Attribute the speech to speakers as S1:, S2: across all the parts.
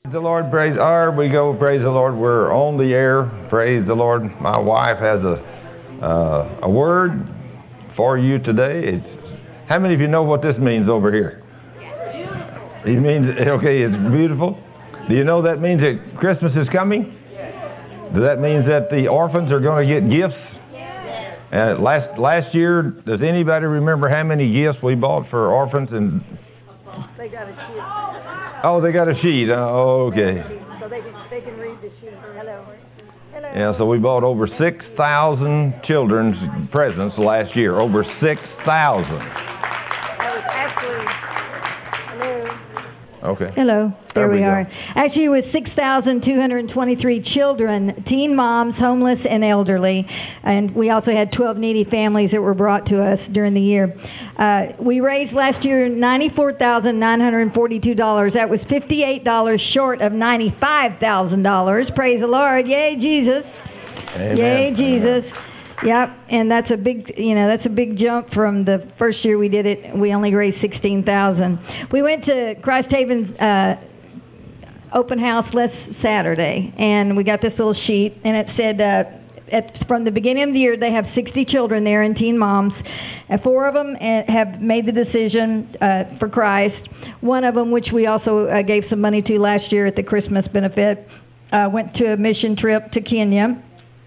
S1: The Lord, praise. There we go. Praise the Lord. We're on the air. Praise the Lord. My wife has a word for you today. How many of you know what this means over here? It means, okay, it's beautiful. Do you know that means that Christmas is coming? Does that mean that the orphans are going to get gifts? And last year, does anybody remember how many gifts we bought for orphans? And
S2: they got a sheet.
S1: Oh, they got a sheet. Oh, okay.
S2: So they can read the sheet. Hello. Hello.
S1: Yeah, so we bought over 6,000 children's presents last year. Over 6,000.
S2: That was actually. Hello.
S1: Okay.
S3: Hello. There we are.
S1: Go.
S3: Actually, it was 6,223 children, teen moms, homeless, and elderly. And we also had 12 needy families that were brought to us during the year. We raised last year $94,942. That was $58 short of $95,000. Praise the Lord. Yay, Jesus.
S1: Amen.
S3: Yay, Jesus.
S1: Amen.
S3: Yep, and that's a big jump from the first year we did it. We only raised $16,000. We went to Christ Haven's open house last Saturday, and we got this little sheet, and it said from the beginning of the year they have 60 children there and teen moms. And 4 of them have made the decision for Christ. One of them, which we also gave some money to last year at the Christmas benefit, went to a mission trip to Kenya.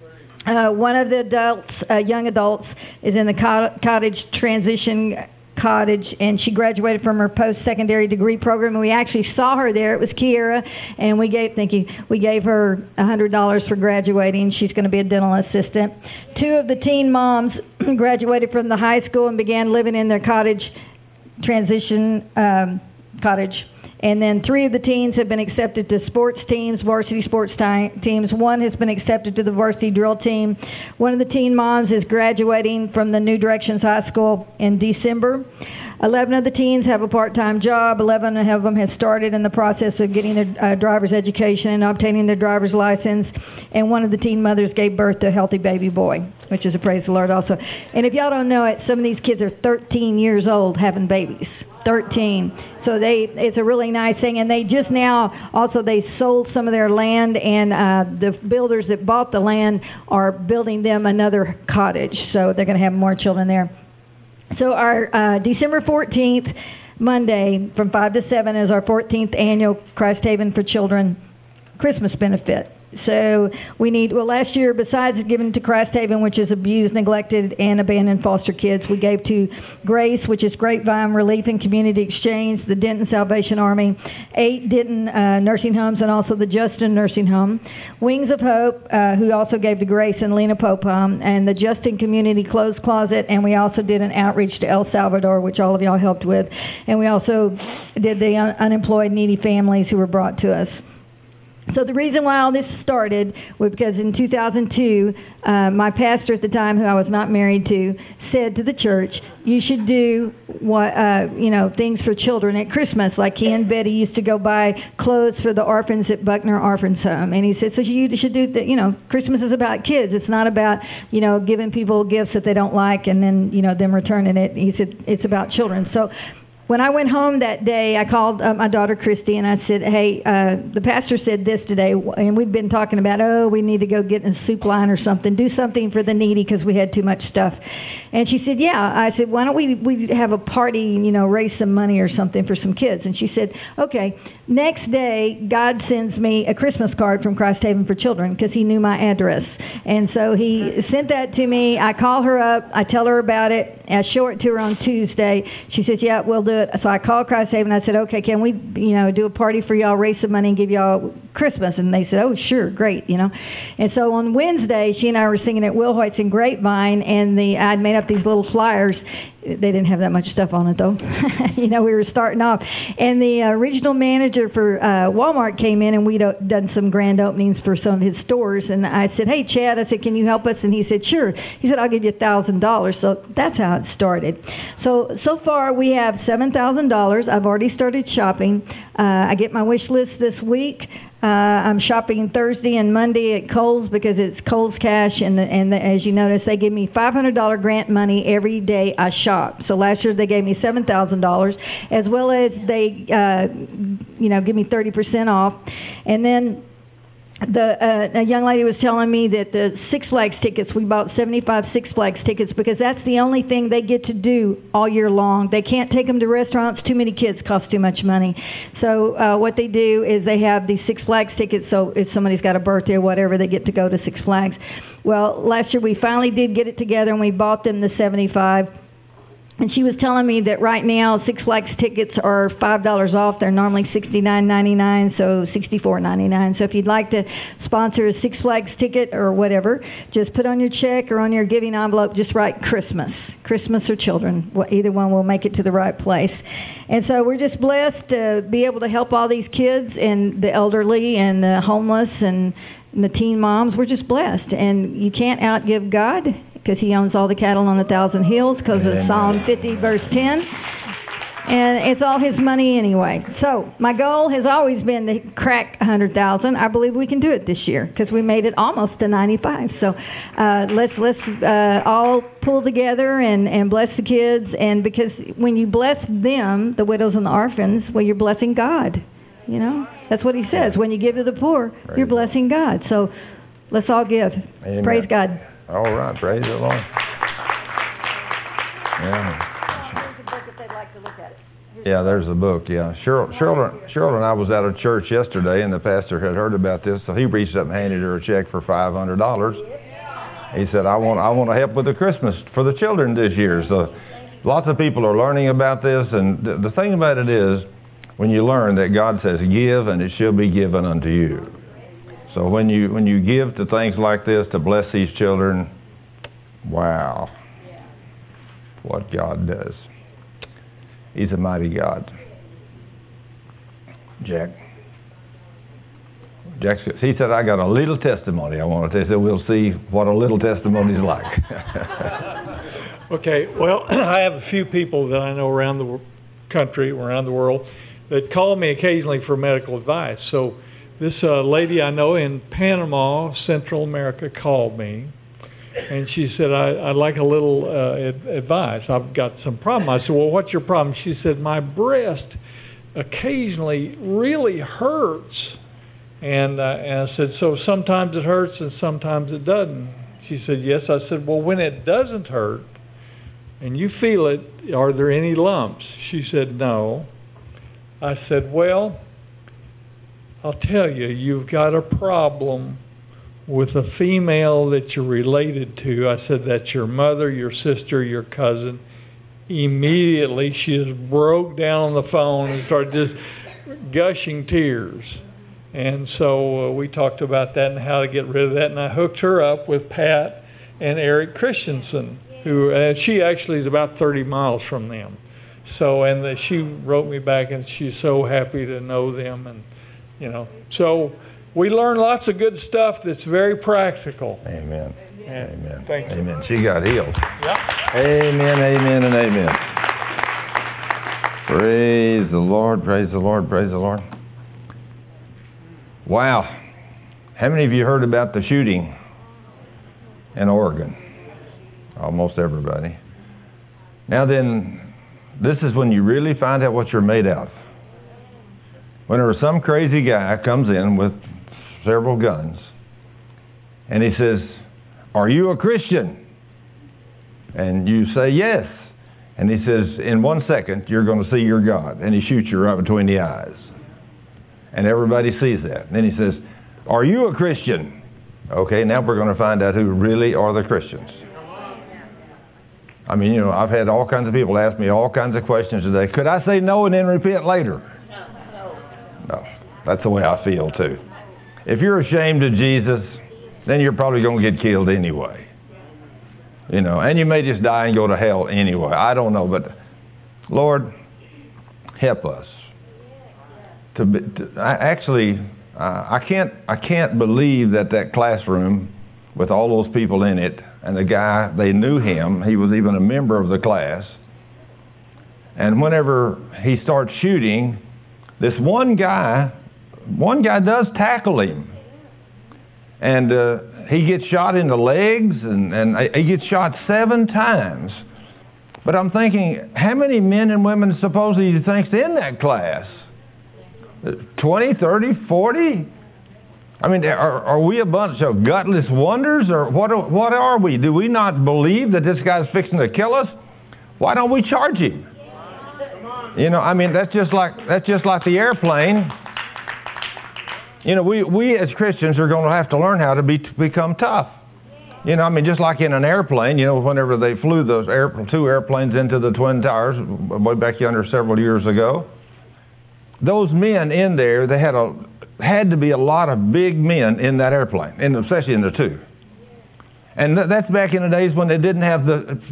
S3: One of the adults, young adults, is in the cottage transition cottage, and she graduated from her post-secondary degree program, and we actually saw her there. It was Kiera, and we gave her $100 for graduating. She's going to be a dental assistant. 2 of the teen moms graduated from the high school and began living in their cottage transition cottage. And then 3 of the teens have been accepted to sports teams, varsity sports teams. 1 has been accepted to the varsity drill team. 1 of the teen moms is graduating from the New Directions High School in December. 11 of the teens have a part-time job. 11 of them have started in the process of getting their driver's education and obtaining their driver's license. And 1 of the teen mothers gave birth to a healthy baby boy, which is a praise the Lord also. And if y'all don't know it, some of these kids are 13 years old having babies. 13. So it's a really nice thing, and they just now also they sold some of their land, and the builders that bought the land are building them another cottage, so they're going to have more children there. So our December 14th, Monday, from 5 to 7 is our 14th annual Christ Haven for Children Christmas benefit. So we need, last year, besides giving to Christ Haven, which is abused, neglected, and abandoned foster kids, we gave to Grace, which is Grapevine Relief and Community Exchange, the Denton Salvation Army, 8 Denton nursing homes, and also the Justin Nursing Home, Wings of Hope, who also gave to Grace and Lena Popom, and the Justin Community Clothes Closet, and we also did an outreach to El Salvador, which all of y'all helped with, and we also did the unemployed, needy families who were brought to us. So the reason why all this started was because in 2002, my pastor at the time, who I was not married to, said to the church, you should do things for children at Christmas, like he and Betty used to go buy clothes for the orphans at Buckner Orphans Home. And he said, so you should do that. Christmas is about kids. It's not about, giving people gifts that they don't like and then, them returning it. He said, it's about children. So when I went home that day, I called my daughter Christy, and I said, hey, the pastor said this today, and we've been talking about, we need to go get in a soup line or something, do something for the needy because we had too much stuff. And she said, yeah. I said, why don't we have a party, raise some money or something for some kids? And she said, okay. Next day, God sends me a Christmas card from Christ Haven for Children because he knew my address. And so he sent that to me. I call her up. I tell her about it. I show it to her on Tuesday. She says, yeah, we'll do it. So I called Christ Haven. I said, okay, can we, do a party for y'all, raise some money, and give y'all Christmas? And they said, oh, sure, great, And so on Wednesday, she and I were singing at Will Hoyt's in Grapevine, and I'd made up these little flyers. They didn't have that much stuff on it, though. We were starting off. And the regional manager for Walmart came in, and we'd done some grand openings for some of his stores. And I said, hey, Chad, can you help us? And he said, sure. He said, I'll give you $1,000. So that's how it started. So far, we have $7,000. I've already started shopping. I get my wish list this week. I'm shopping Thursday and Monday at Kohl's because it's Kohl's Cash, and as you notice, they give me $500 grant money every day I shop. So last year they gave me $7,000, as well as they, give me 30% off. And then a young lady was telling me that the Six Flags tickets, we bought 75 Six Flags tickets because that's the only thing they get to do all year long. They can't take them to restaurants. Too many kids cost too much money. So what they do is they have these Six Flags tickets, so if somebody's got a birthday or whatever, they get to go to Six Flags. Well, last year we finally did get it together and we bought them the 75. And she was telling me that right now Six Flags tickets are $5 off. They're normally $69.99, so $64.99. So if you'd like to sponsor a Six Flags ticket or whatever, just put on your check or on your giving envelope, just write Christmas or children. Either one will make it to the right place. And so we're just blessed to be able to help all these kids and the elderly and the homeless and the teen moms. We're just blessed. And you can't outgive God, because he owns all the cattle on 1,000 hills, because of Psalm 50, verse 10. And it's all his money anyway. So my goal has always been to crack 100,000. I believe we can do it this year, because we made it almost to 95. So let's all pull together and bless the kids. And because when you bless them, the widows and the orphans, well, you're blessing God. You know, that's what he says. When you give to the poor, you're blessing God. So let's all give.
S1: Amen.
S3: Praise God.
S1: All right, praise the Lord. Yeah.
S2: Here's a book if they'd like to look at it.
S1: Yeah, there's the book, yeah. Cheryl and I was at a church yesterday, and the pastor had heard about this, so he reached up and handed her a check for $500. He said, I want to help with the Christmas for the children this year. So lots of people are learning about this, and the thing about it is, when you learn that God says, give, and it shall be given unto you. So when you give to things like this to bless these children, wow, what God does. He's a mighty God. Jack he said, I got a little testimony I want to tell you. So we'll see what a little testimony is like.
S4: Okay, well, I have a few people that I know around the country, around the world, that call me occasionally for medical advice. So this lady I know in Panama, Central America, called me, and she said, I'd like a little advice. I've got some problem. I said, well, what's your problem? She said, my breast occasionally really hurts. And I said, so sometimes it hurts and sometimes it doesn't. She said, yes. I said, well, when it doesn't hurt and you feel it, are there any lumps? She said, no. I said, well, I'll tell you, you've got a problem with a female that you're related to. I said, that's your mother, your sister, your cousin. Immediately, she just broke down on the phone and started just gushing tears. And so we talked about that and how to get rid of that. And I hooked her up with Pat and Eric Christensen, who she actually is about 30 miles from them. So, and she wrote me back, and she's so happy to know them, and so we learn lots of good stuff that's very practical.
S1: Amen.
S4: Amen. Thank you.
S1: Amen. She got healed.
S4: Yeah.
S1: Amen, amen, and amen. Praise the Lord, praise the Lord, praise the Lord. Wow. How many of you heard about the shooting in Oregon? Almost everybody. Now then, this is when you really find out what you're made out of. Whenever some crazy guy comes in with several guns and he says, are you a Christian? And you say yes. And he says, in 1 second, you're going to see your God. And he shoots you right between the eyes. And everybody sees that. And then he says, are you a Christian? Okay, now we're going to find out who really are the Christians. I mean, I've had all kinds of people ask me all kinds of questions today. Could I say no and then repent later? No, that's the way I feel too. If you're ashamed of Jesus, then you're probably going to get killed anyway. And you may just die and go to hell anyway. I don't know, but Lord, help us. I can't believe that classroom with all those people in it, and the guy, they knew him. He was even a member of the class. And whenever he starts shooting, this one guy does tackle him. And he gets shot in the legs, and he gets shot 7 times. But I'm thinking, how many men and women suppose he thinks in that class? 20, 30, 40? I mean, are we a bunch of gutless wonders, or what are we? Do we not believe that this guy's fixing to kill us? Why don't we charge him? You know, I mean, that's just like the airplane. You know, we as Christians are going to have to learn how to become tough. You know, I mean, just like in an airplane, you know, whenever they flew those two airplanes into the Twin Towers way back yonder several years ago, those men in there, they had to be a lot of big men in that airplane, and especially in the two. And that's back in the days when they didn't have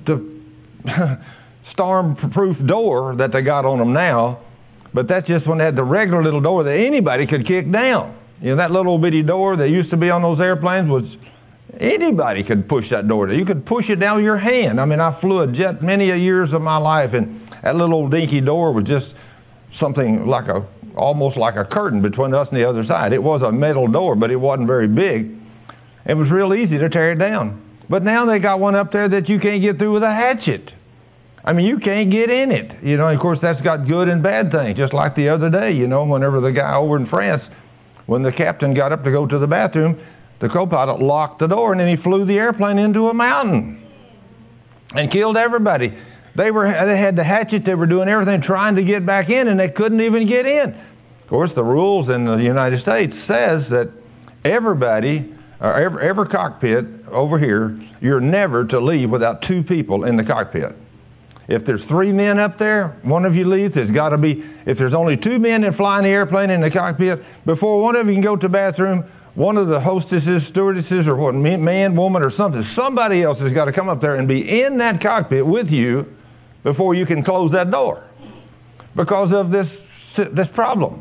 S1: the storm-proof door that they got on them now, but that's just when they had the regular little door that anybody could kick down. You know, that little bitty door that used to be on those airplanes was, anybody could push that door. You could push it down with your hand. I mean, I flew a jet many a years of my life, and that little old dinky door was just something like almost like a curtain between us and the other side. It was a metal door, but it wasn't very big. It was real easy to tear it down. But now they got one up there that you can't get through with a hatchet. I mean, you can't get in it. You know, and of course, that's got good and bad things. Just like the other day, you know, whenever the guy over in France, when the captain got up to go to the bathroom, the co-pilot locked the door, and then he flew the airplane into a mountain and killed everybody. They had the hatchet. They were doing everything trying to get back in, and they couldn't even get in. Of course, the rules in the United States says that everybody, or every cockpit over here, you're never to leave without two people in the cockpit. If there's 3 men up there, one of you leaves. There's got to be, if there's only 2 men that fly in the airplane in the cockpit, before one of you can go to the bathroom, one of the hostesses, stewardesses, or what, man, woman, or something, somebody else has got to come up there and be in that cockpit with you before you can close that door because of this problem.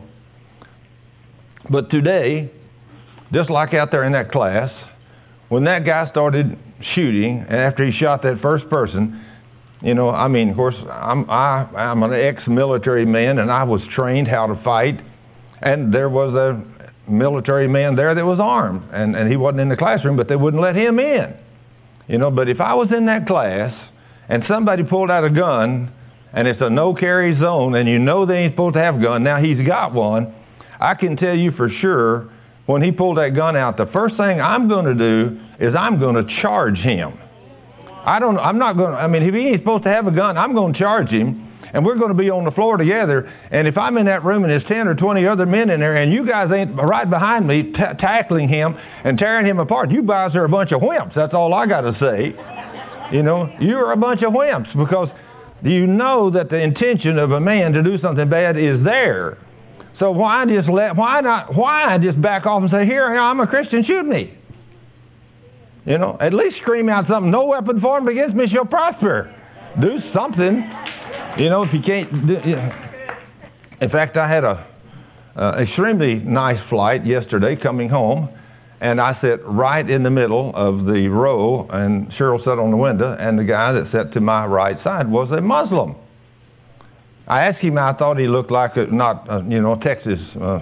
S1: But today, just like out there in that class, when that guy started shooting, and after he shot that first person, you know, I mean, of course, I'm an ex-military man, and I was trained how to fight, and there was a military man there that was armed, and he wasn't in the classroom, but they wouldn't let him in. You know, but if I was in that class, and somebody pulled out a gun, and it's a no-carry zone, and you know they ain't supposed to have a gun, now he's got one, I can tell you for sure, when he pulled that gun out, the first thing I'm going to do is I'm going to charge him. I'm not going to, I mean, if he ain't supposed to have a gun, I'm going to charge him, and we're going to be on the floor together, and if I'm in that room and there's 10 or 20 other men in there, and you guys ain't right behind me tackling him and tearing him apart, you guys are a bunch of wimps. That's all I got to say. You know, you're a bunch of wimps, because you know that the intention of a man to do something bad is there. So why just back off and say, here, I'm a Christian, shoot me. You know, at least scream out something, no weapon formed against me shall prosper. Do something. You know, if you can't do, in fact, I had a extremely nice flight yesterday coming home, and I sat right in the middle of the row, and Cheryl sat on the window, and the guy that sat to my right side was a Muslim. I asked him, I thought he looked like a Texas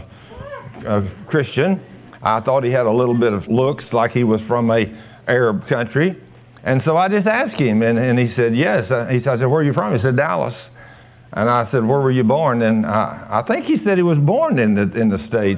S1: Christian. I thought he had a little bit of looks like he was from a Arab country. And so I just asked him, and he said, yes. I said, where are you from? He said, Dallas. And I said, where were you born? And I think he said he was born in the States.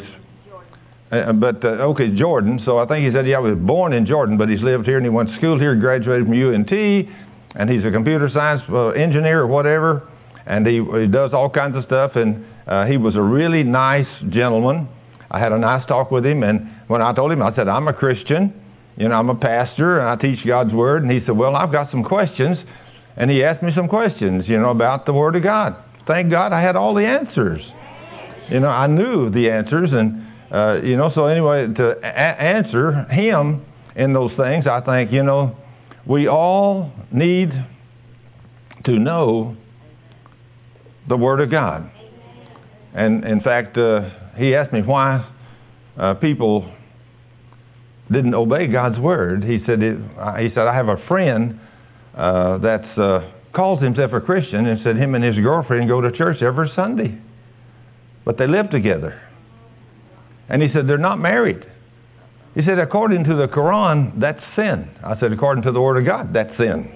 S1: Jordan. So I think he said, yeah, I was born in Jordan, but he's lived here, and he went to school here, graduated from UNT, and he's a computer science engineer or whatever, and he does all kinds of stuff, and he was a really nice gentleman. I had a nice talk with him, and when I told him, I said, I'm a Christian, you know, I'm a pastor, and I teach God's Word, and he said, well, I've got some questions, and he asked me some questions, you know, about the Word of God. Thank God I had all the answers. You know, I knew the answers, and so anyway, to answer him in those things, I think, you know, we all need to know the Word of God. And in fact, he asked me why people didn't obey God's Word. He said, I have a friend that calls himself a Christian, and said him and his girlfriend go to church every Sunday. But they live together. And he said, they're not married. He said, according to the Quran, that's sin. I said, according to the Word of God, that's sin.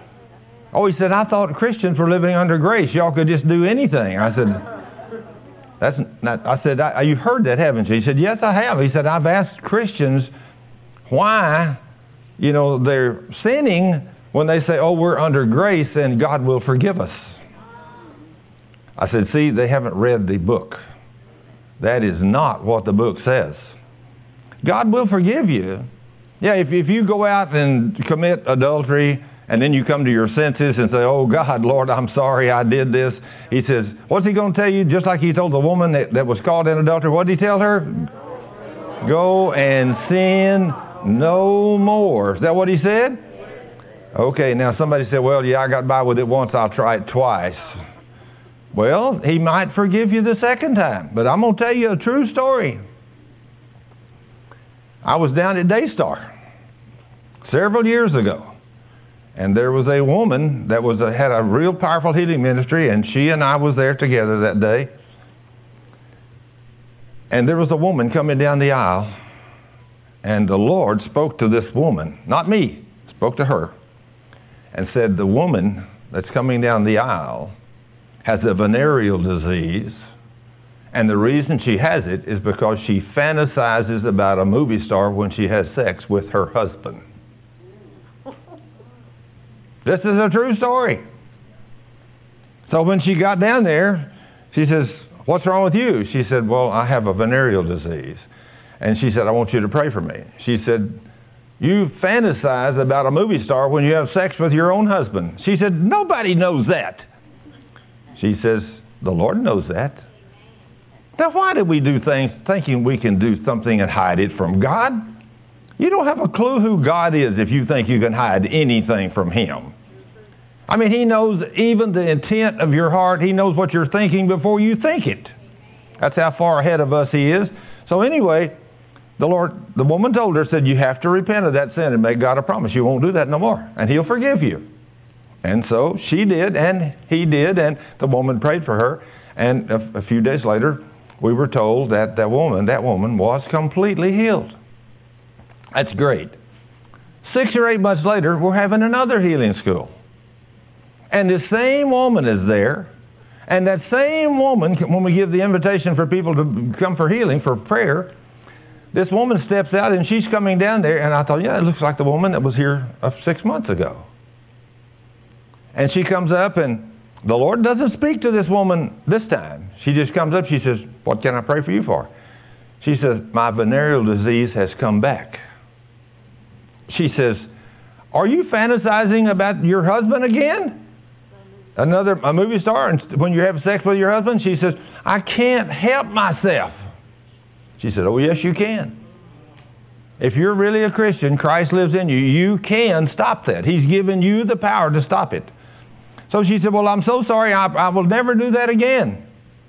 S1: Oh, he said, I thought Christians were living under grace. Y'all could just do anything. I said, That's not, I said, you've heard that, haven't you? He said, yes, I have. He said, I've asked Christians why, they're sinning when they say, oh, we're under grace and God will forgive us. I said, see, they haven't read the book. That is not what the book says. God will forgive you. Yeah, if you go out and commit adultery and then you come to your senses and say, oh, God, Lord, I'm sorry I did this. He says, what's he going to tell you? Just like he told the woman that was caught in adultery. What did he tell her? Go and sin no more. Is that what he said? Okay, now somebody said, well, yeah, I got by with it once. I'll try it twice. Well, he might forgive you the second time. But I'm going to tell you a true story. I was down at Daystar several years ago. And there was a woman that had a real powerful healing ministry, and she and I was there together that day. And there was a woman coming down the aisle, and the Lord spoke to this woman, not me, spoke to her, and said, the woman that's coming down the aisle has a venereal disease, and the reason she has it is because she fantasizes about a movie star when she has sex with her husband. This is a true story. So when she got down there, she says, what's wrong with you? She said, well, I have a venereal disease. And she said, I want you to pray for me. She said, you fantasize about a movie star when you have sex with your own husband. She said, nobody knows that. She says, the Lord knows that. Now why do we do things thinking we can do something and hide it from God? You don't have a clue who God is if you think you can hide anything from Him. I mean, He knows even the intent of your heart. He knows what you're thinking before you think it. That's how far ahead of us He is. So anyway, the woman told her, said, you have to repent of that sin and make God a promise. You won't do that no more, and He'll forgive you. And so she did, and he did, and the woman prayed for her. And a few days later, we were told that that woman was completely healed. That's great. 6 or 8 months later, we're having another healing school. And the same woman is there. And that same woman, when we give the invitation for people to come for healing, for prayer, this woman steps out and she's coming down there. And I thought, yeah, it looks like the woman that was here 6 months ago. And she comes up, and the Lord doesn't speak to this woman this time. She just comes up. She says, what can I pray for you for? She says, my venereal disease has come back. She says, are you fantasizing about your husband again? A movie star, and when you have sex with your husband? She says, I can't help myself. She said, oh, yes, you can. If you're really a Christian, Christ lives in you. You can stop that. He's given you the power to stop it. So she said, well, I'm so sorry. I will never do that again.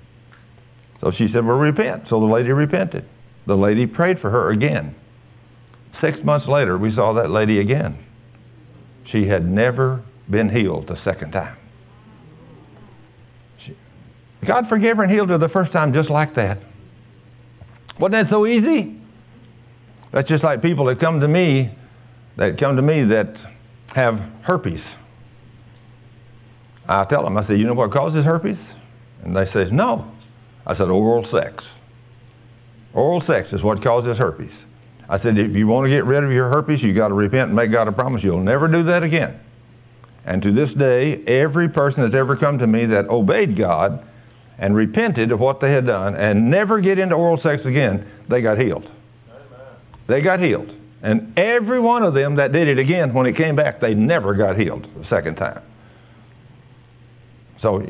S1: So she said, well, repent. So the lady repented. The lady prayed for her again. 6 months later, we saw that lady again. She had never been healed the second time. God forgave her and healed her the first time just like that. Wasn't that so easy? That's just like people that come to me that have herpes. I tell them, I say, you know what causes herpes? And they say, no. I said, oral sex. Oral sex is what causes herpes. I said, if you want to get rid of your herpes, you got to repent and make God a promise you'll never do that again. And to this day, every person that's ever come to me that obeyed God and repented of what they had done and never get into oral sex again, they got healed. They got healed. And every one of them that did it again, when it came back, they never got healed the second time. So,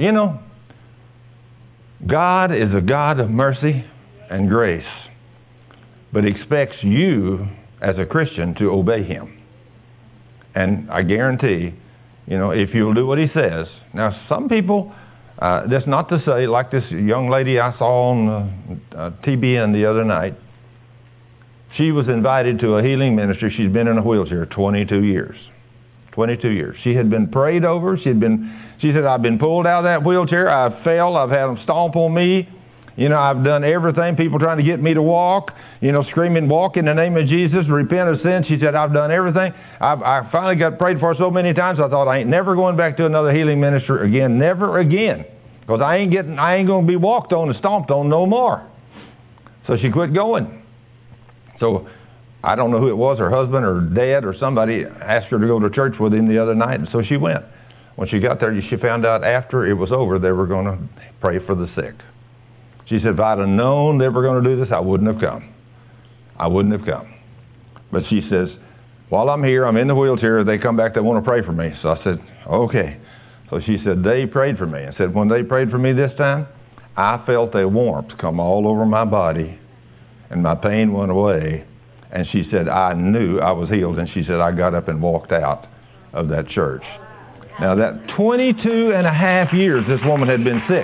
S1: God is a God of mercy and grace, but expects you as a Christian to obey Him. And I guarantee, if you'll do what He says. Now, some people, that's not to say, like this young lady I saw on TBN the other night, she was invited to a healing ministry. She's been in a wheelchair 22 years. 22 years. She had been prayed over. She said, I've been pulled out of that wheelchair. I fell. I've had them stomp on me. I've done everything. People trying to get me to walk, screaming, walk in the name of Jesus, repent of sin. She said, I've done everything. I finally got prayed for so many times, I thought I ain't never going back to another healing ministry again. Never again. because I ain't going to be walked on and stomped on no more. So she quit going. So I don't know who it was, her husband or dad or somebody asked her to go to church with him the other night, and so she went. When she got there, she found out after it was over, they were going to pray for the sick. She said, if I'd have known they were going to do this, I wouldn't have come. I wouldn't have come. But she says, while I'm here, I'm in the wheelchair, they come back, they want to pray for me. So I said, okay. So she said, they prayed for me. I said, when they prayed for me this time, I felt a warmth come all over my body, and my pain went away. And she said, I knew I was healed. And she said, I got up and walked out of that church. Now, that 22 and a half years this woman had been sick.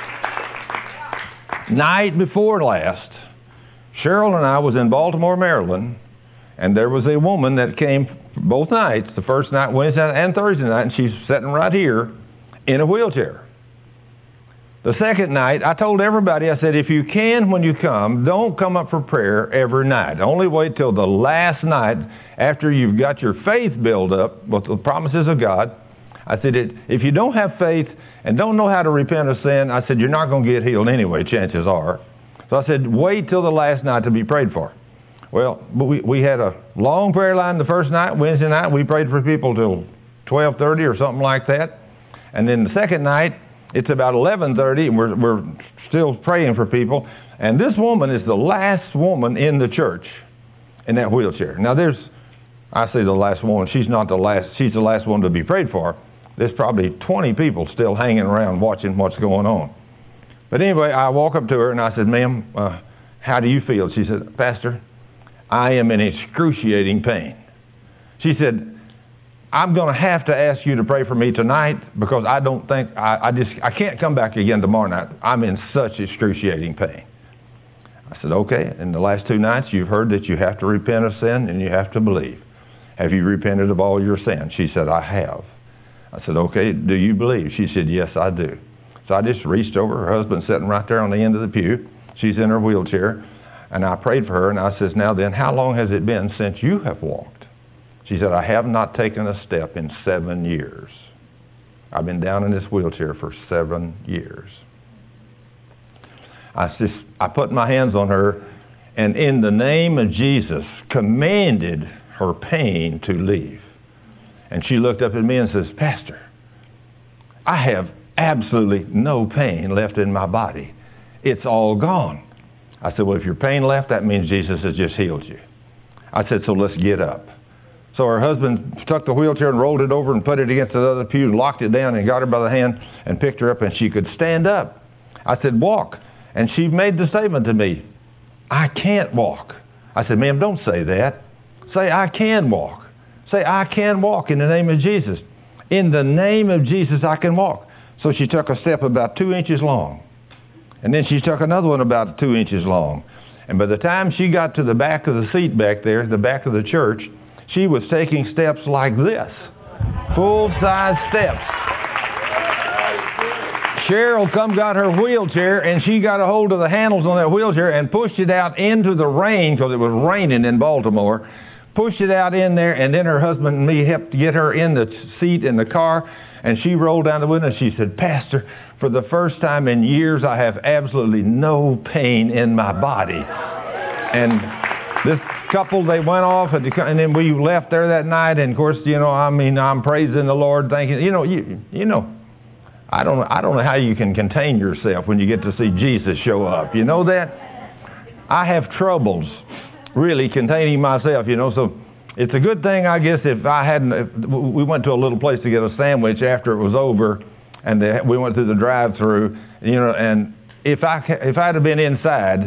S1: Night before last, Cheryl and I was in Baltimore, Maryland, and there was a woman that came both nights, the first night, Wednesday night and Thursday night, and she's sitting right here in a wheelchair. The second night, I told everybody, I said, if you can, when you come, don't come up for prayer every night. Only wait till the last night after you've got your faith built up with the promises of God. I said, if you don't have faith and don't know how to repent of sin, I said, you're not going to get healed anyway, chances are. So I said, wait till the last night to be prayed for. Well, we had a long prayer line the first night, Wednesday night. We prayed for people till 12:30 or something like that. And then the second night, it's about 11:30, and we're still praying for people. And this woman is the last woman in the church in that wheelchair. Now I say the last woman, she's not the last, she's the last one to be prayed for. There's probably 20 people still hanging around watching what's going on. But anyway, I walk up to her and I said, ma'am, how do you feel? She said, Pastor, I am in excruciating pain. She said, I'm going to have to ask you to pray for me tonight because I don't think, I can't come back again tomorrow night. I'm in such excruciating pain. I said, okay. In the last 2 nights, you've heard that you have to repent of sin and you have to believe. Have you repented of all your sins? She said, I have. I said, okay, do you believe? She said, yes, I do. So I just reached over. Her husband's sitting right there on the end of the pew. She's in her wheelchair. And I prayed for her, and I says, now then, how long has it been since you have walked? She said, I have not taken a step in 7 years. I've been down in this wheelchair for 7 years. I put my hands on her, and in the name of Jesus, commanded her pain to leave. And she looked up at me and says, Pastor, I have absolutely no pain left in my body. It's all gone. I said, well, if your pain left, that means Jesus has just healed you. I said, so let's get up. So her husband took the wheelchair and rolled it over and put it against the other pew, locked it down and got her by the hand and picked her up, and she could stand up. I said, walk. And she made the statement to me, I can't walk. I said, ma'am, don't say that. Say, I can walk. Say, I can walk in the name of Jesus. In the name of Jesus, I can walk. So she took a step about 2 inches long. And then she took another one about 2 inches long. And by the time she got to the back of the seat back there, the back of the church, she was taking steps like this. Full-size steps. Cheryl got her wheelchair, and she got a hold of the handles on that wheelchair and pushed it out into the rain, because it was raining in Baltimore. Pushed it out in there, and then her husband and me helped get her in the seat in the car, and she rolled down the window and she said, Pastor, for the first time in years, I have absolutely no pain in my body. And this couple, they went off, and then we left there that night, and of course, I'm praising the Lord, thinking, I don't know how you can contain yourself when you get to see Jesus show up. You know that? I have troubles really containing myself, so it's a good thing, I guess, if we went to a little place to get a sandwich after it was over, and we went through the drive-through, and if I'd have been inside,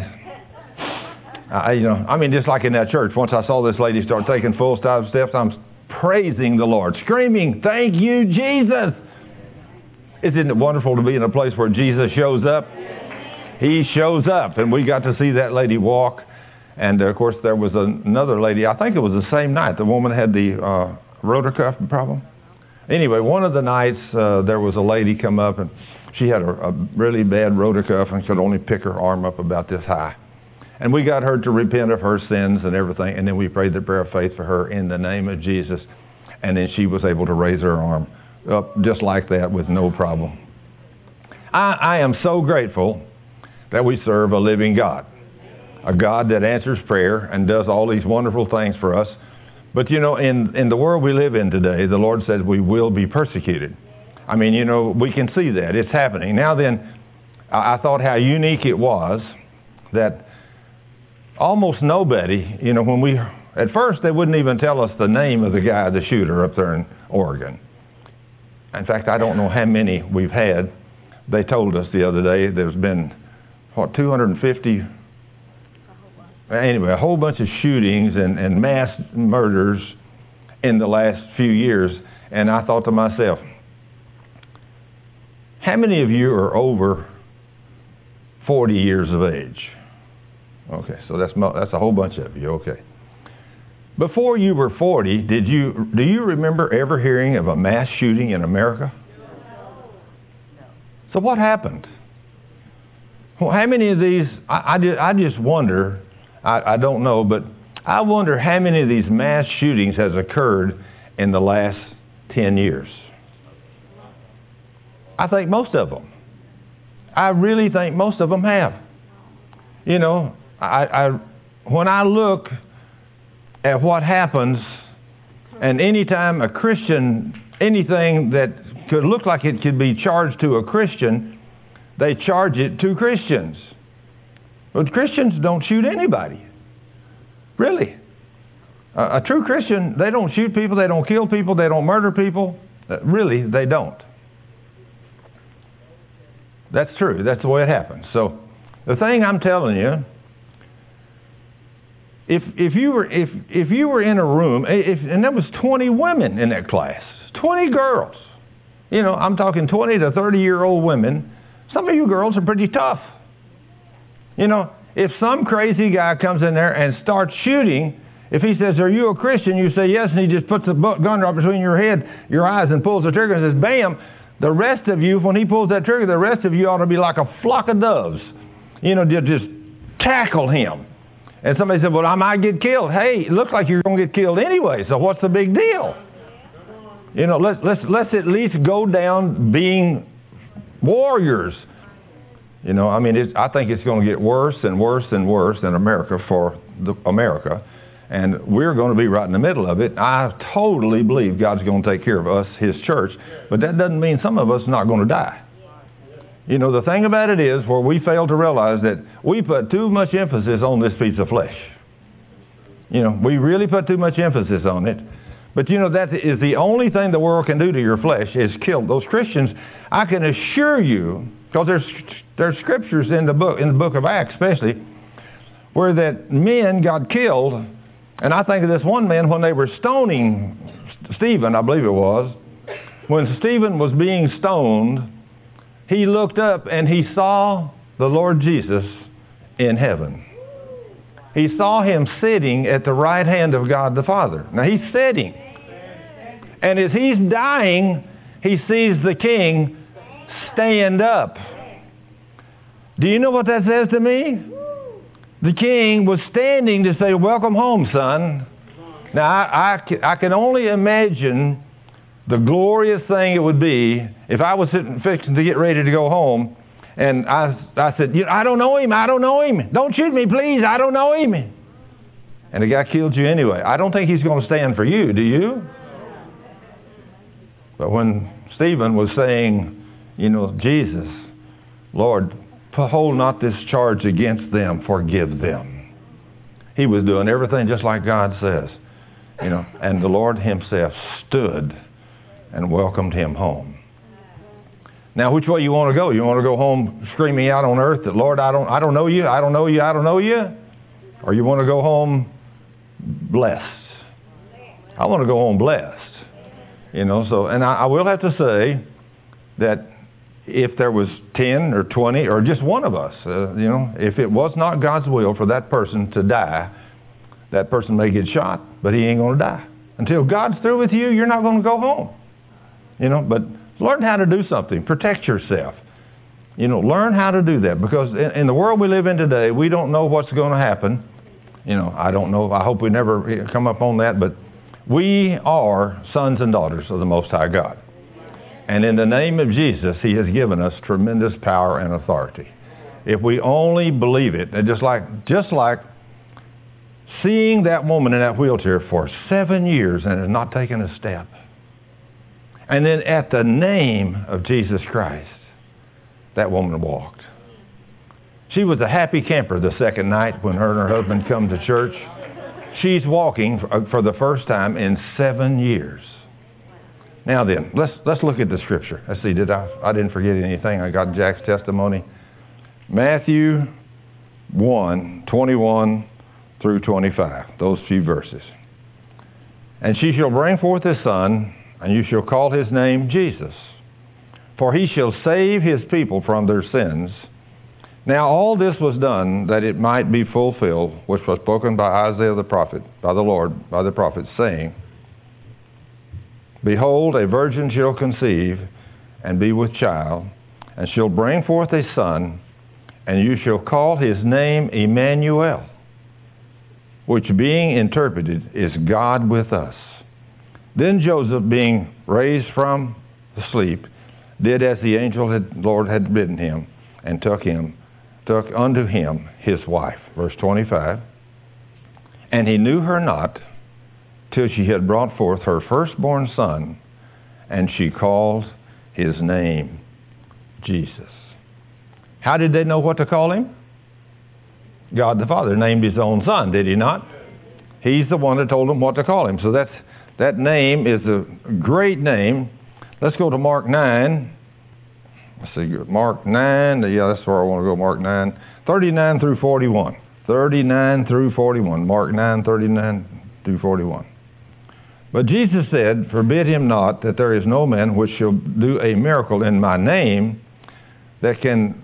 S1: just like in that church, once I saw this lady start taking full-size steps, I'm praising the Lord, screaming, thank you, Jesus. Isn't it wonderful to be in a place where Jesus shows up? He shows up, and we got to see that lady walk. And, of course, there was another lady, I think it was the same night. The woman had the rotator cuff problem. Anyway, one of the nights, there was a lady come up, and she had a really bad rotator cuff and could only pick her arm up about this high. And we got her to repent of her sins and everything, and then we prayed the prayer of faith for her in the name of Jesus. And then she was able to raise her arm up just like that with no problem. I am so grateful that we serve a living God, a God that answers prayer and does all these wonderful things for us. But, you know, in the world we live in today, the Lord said we will be persecuted. I mean, you know, we can see that. It's happening. Now then, I thought how unique it was that almost nobody, you know, at first they wouldn't even tell us the name of the guy, the shooter up there in Oregon. In fact, I don't know how many we've had. They told us the other day there's been, 250, anyway, a whole bunch of shootings and mass murders in the last few years. And I thought to myself, how many of you are over 40 years of age? Okay, so that's a whole bunch of you, okay. Before you were 40, do you remember ever hearing of a mass shooting in America? So what happened? Well, how many of these, I just wonder, I don't know, but I wonder how many of these mass shootings has occurred in the last 10 years. I think most of them. I really think most of them have. You know, when I look at what happens, and anytime a Christian, anything that could look like it could be charged to a Christian, they charge it to Christians. But Christians don't shoot anybody. Really. A true Christian, they don't shoot people, they don't kill people, they don't murder people. Really, they don't. That's true. That's the way it happens. So the thing I'm telling you, if you were in a room, and there was 20 women in that class, 20 girls, you know, I'm talking 20 to 30-year-old women. Some of you girls are pretty tough. You know, if some crazy guy comes in there and starts shooting, if he says, "Are you a Christian?" you say yes, and he just puts the gun right between your head, your eyes, and pulls the trigger and says, "Bam!" The rest of you, when he pulls that trigger, the rest of you ought to be like a flock of doves. You know, just tackle him. And somebody said, "Well, I might get killed." Hey, it looks like you're going to get killed anyway, so what's the big deal? You know, let's at least go down being warriors. You know, I mean, I think it's going to get worse and worse and worse in America for America. And we're going to be right in the middle of it. I totally believe God's going to take care of us, His church. But that doesn't mean some of us are not going to die. You know, the thing about it is where we fail to realize that we put too much emphasis on this piece of flesh. You know, we really put too much emphasis on it. But you know, that is the only thing the world can do to your flesh is kill. Those Christians, I can assure you, because there's scriptures in the book of Acts especially, where that men got killed. And I think of this one man when they were stoning Stephen, I believe it was. When Stephen was being stoned, he looked up and he saw the Lord Jesus in heaven. He saw him sitting at the right hand of God the Father. Now he's sitting. And as he's dying, he sees the King stand up. Do you know what that says to me? The King was standing to say, "Welcome home, son." Now, I can only imagine the glorious thing it would be if I was fixing to get ready to go home, and I said, "I don't know him. I don't know him. Don't shoot me, please. I don't know him." And the guy killed you anyway. I don't think he's going to stand for you, do you? But when Stephen was saying, you know, "Jesus, Lord, hold not this charge against them, forgive them," he was doing everything just like God says. You know, and the Lord Himself stood and welcomed him home. Now, which way you want to go? You want to go home screaming out on earth that, "Lord, I don't know you, I don't know you, I don't know you," or you want to go home blessed? I want to go home blessed. You know, so, and I will have to say that if there was 10 or 20 or just one of us, you know, if it was not God's will for that person to die, that person may get shot, but he ain't going to die. Until God's through with you, you're not going to go home. You know, but learn how to do something. Protect yourself. You know, learn how to do that, because in the world we live in today, we don't know what's going to happen. You know, I don't know. I hope we never come up on that, but we are sons and daughters of the Most High God. And in the name of Jesus, he has given us tremendous power and authority. If we only believe it, and just like seeing that woman in that wheelchair for 7 years and has not taken a step. And then at the name of Jesus Christ, that woman walked. She was a happy camper the second night when her and her husband come to church. She's walking for the first time in 7 years. Now then, let's look at the scripture. Let's see, I didn't forget anything. I got Jack's testimony. Matthew 1:21 through 25, those few verses. And she shall bring forth a son, and you shall call his name Jesus, for he shall save his people from their sins. Now all this was done that it might be fulfilled, which was spoken by Isaiah the prophet, by the prophet, saying, Behold, a virgin shall conceive, and be with child, and shall bring forth a son, and you shall call his name Emmanuel, which being interpreted is God with us. Then Joseph, being raised from sleep, did as the Lord had bidden him, and took unto him his wife. Verse 25. And he knew her not till she had brought forth her firstborn son, and she called his name Jesus. How did they know what to call him? God the Father named his own son, did he not? He's the one that told them what to call him. So that name is a great name. Let's go to Mark 9. Let's see, Mark 9. Yeah, that's where I want to go, Mark 9. 39 through 41. 39 through 41. Mark 9, 39 through 41. But Jesus said, Forbid him not, that there is no man which shall do a miracle in my name that can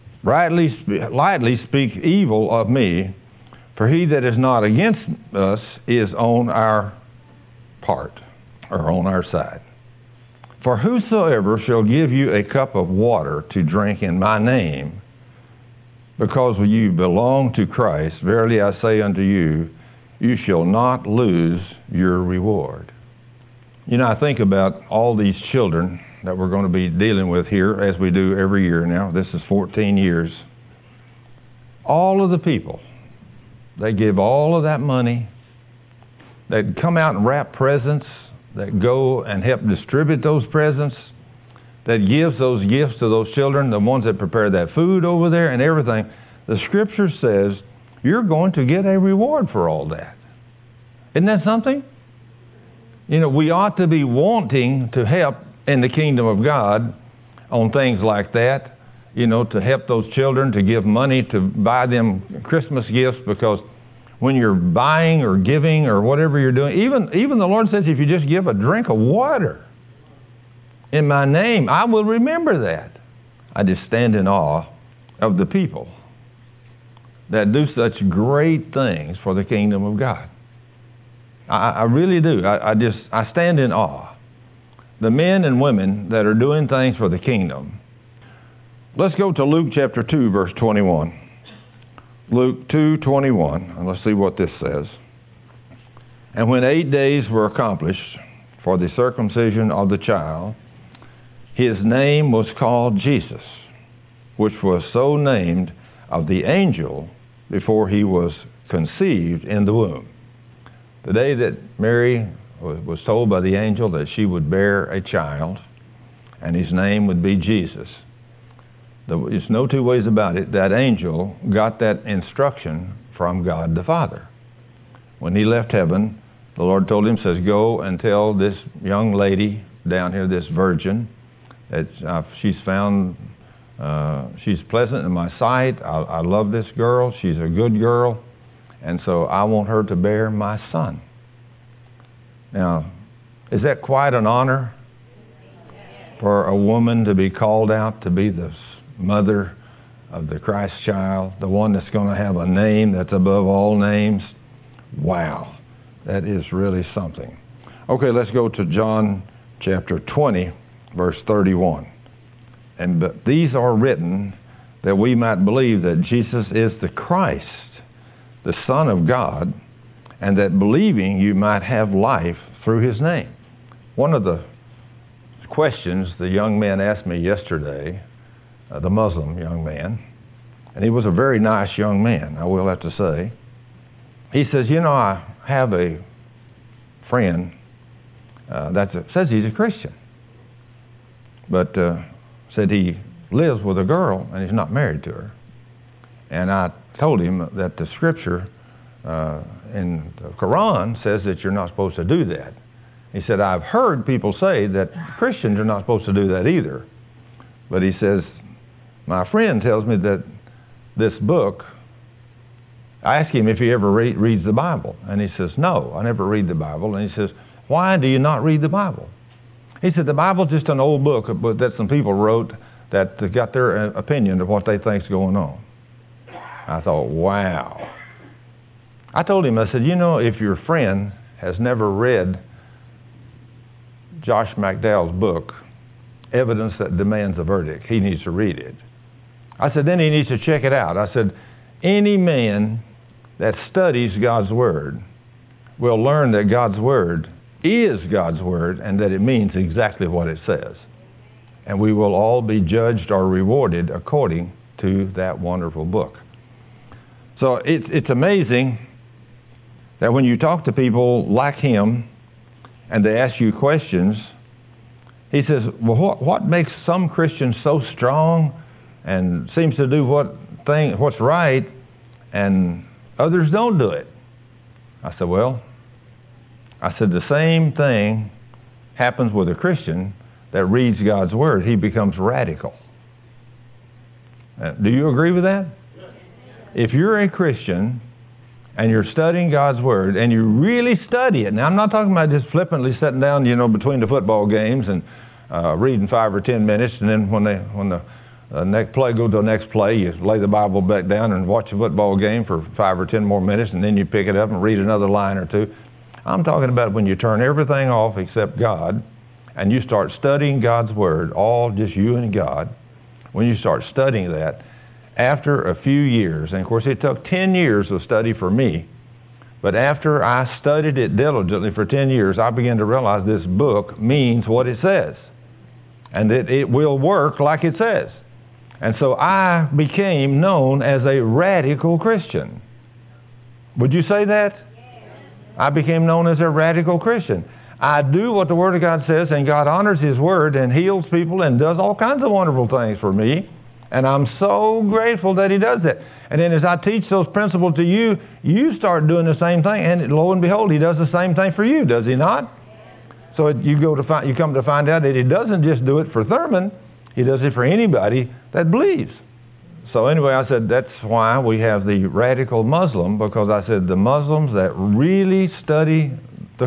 S1: lightly speak evil of me, for he that is not against us is on our part, or on our side. For whosoever shall give you a cup of water to drink in my name, because you belong to Christ, verily I say unto you, you shall not lose your reward. You know, I think about all these children that we're going to be dealing with here, as we do every year now. This is 14 years. All of the people, they give all of that money, that come out and wrap presents, that go and help distribute those presents, that gives those gifts to those children, the ones that prepare that food over there and everything. The scripture says you're going to get a reward for all that. Isn't that something? You know, we ought to be wanting to help in the kingdom of God on things like that, you know, to help those children, to give money, to buy them Christmas gifts, because when you're buying or giving or whatever you're doing, even the Lord says if you just give a drink of water in my name, I will remember that. I just stand in awe of the people that do such great things for the kingdom of God. I really do. I stand in awe. The men and women that are doing things for the kingdom. Let's go to Luke chapter 2, verse 21. Luke 2:21, and let's see what this says. And when 8 days were accomplished for the circumcision of the child, his name was called Jesus, which was so named of the angel before he was conceived in the womb. The day that Mary was told by the angel that she would bear a child, and his name would be Jesus. There's no two ways about it. That angel got that instruction from God the Father. When he left heaven, the Lord told him, says, go and tell this young lady down here, this virgin, that she's pleasant in my sight. I love this girl. She's a good girl. And so I want her to bear my son. Now, is that quite an honor for a woman to be called out to be the mother of the Christ child, the one that's going to have a name that's above all names? Wow, that is really something. Okay, let's go to John chapter 20, verse 31. And but these are written that we might believe that Jesus is the Christ, the Son of God, and that believing you might have life through his name. One of the questions the young man asked me yesterday, the Muslim young man, and he was a very nice young man, I will have to say. He says, I have a friend that says he's a Christian, but said he lives with a girl and he's not married to her. And I told him that the scripture in the Quran says that you're not supposed to do that. He said, I've heard people say that Christians are not supposed to do that either. But he says, my friend tells me that this book, I asked him if he ever reads the Bible. And he says, no, I never read the Bible. And he says, why do you not read the Bible? He said, the Bible's just an old book that some people wrote that got their opinion of what they think's going on. I thought, wow. I told him, I said, if your friend has never read Josh McDowell's book, Evidence That Demands a Verdict, he needs to read it. I said, then he needs to check it out. I said, any man that studies God's Word will learn that God's Word is God's Word and that it means exactly what it says. And we will all be judged or rewarded according to that wonderful book. So it's amazing that when you talk to people like him and they ask you questions, he says, well, what makes some Christians so strong and seems to do what's right and others don't do it? I said, the same thing happens with a Christian that reads God's Word. He becomes radical. Do you agree with that? If you're a Christian and you're studying God's Word and you really study it, now I'm not talking about just flippantly sitting down, between the football games and reading 5 or 10 minutes, and then when the next play go to the next play, you lay the Bible back down and watch a football game for 5 or 10 more minutes, and then you pick it up and read another line or two. I'm talking about when you turn everything off except God and you start studying God's Word, all just you and God. When you start studying that, after a few years, and of course it took 10 years of study for me, but after I studied it diligently for 10 years, I began to realize this book means what it says, and that it will work like it says. And so I became known as a radical Christian. Would you say that? I became known as a radical Christian. I do what the Word of God says, and God honors His Word and heals people and does all kinds of wonderful things for me. And I'm so grateful that He does that. And then as I teach those principles to you, you start doing the same thing. And lo and behold, He does the same thing for you, does He not? So you come to find out that He doesn't just do it for Thurman. He does it for anybody that believes. So anyway, I said that's why we have the radical Muslim, because I said the Muslims that really study the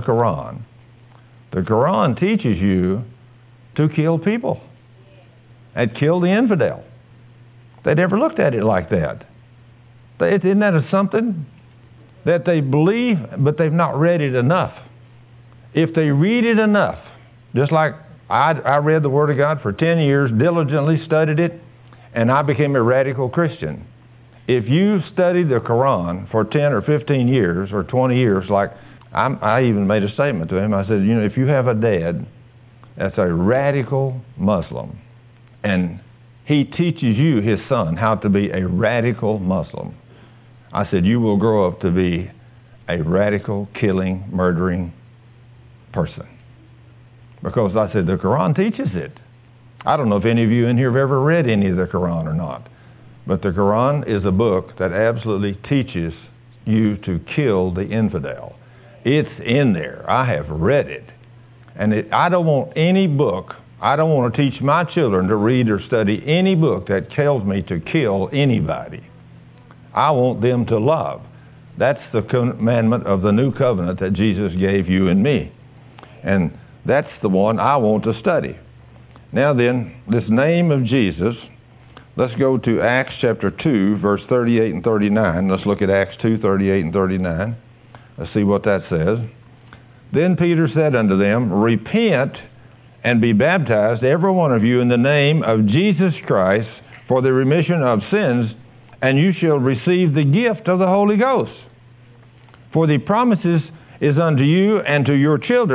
S1: Quran teaches you to kill people and kill the infidel. They never looked at it like that. Isn't that something? That they believe, but they've not read it enough. If they read it enough, just like I read the Word of God for 10 years, diligently studied it, and I became a radical Christian. If you studied the Quran for 10 or 15 years or 20 years, like I even made a statement to him, I said, if you have a dad that's a radical Muslim, and he teaches you, his son, how to be a radical Muslim, I said, you will grow up to be a radical, killing, murdering person. Because I said, the Quran teaches it. I don't know if any of you in here have ever read any of the Quran or not, but the Quran is a book that absolutely teaches you to kill the infidel. It's in there. I have read it. And I don't want any book, I don't want to teach my children to read or study any book that tells me to kill anybody. I want them to love. That's the commandment of the new covenant that Jesus gave you and me. And that's the one I want to study. Now then, this name of Jesus, let's go to Acts chapter 2, verse 38 and 39. Let's look at Acts 2, 38 and 39. Let's see what that says. Then Peter said unto them, repent and be baptized, every one of you, in the name of Jesus Christ, for the remission of sins, and you shall receive the gift of the Holy Ghost. For the promises is unto you and to your children,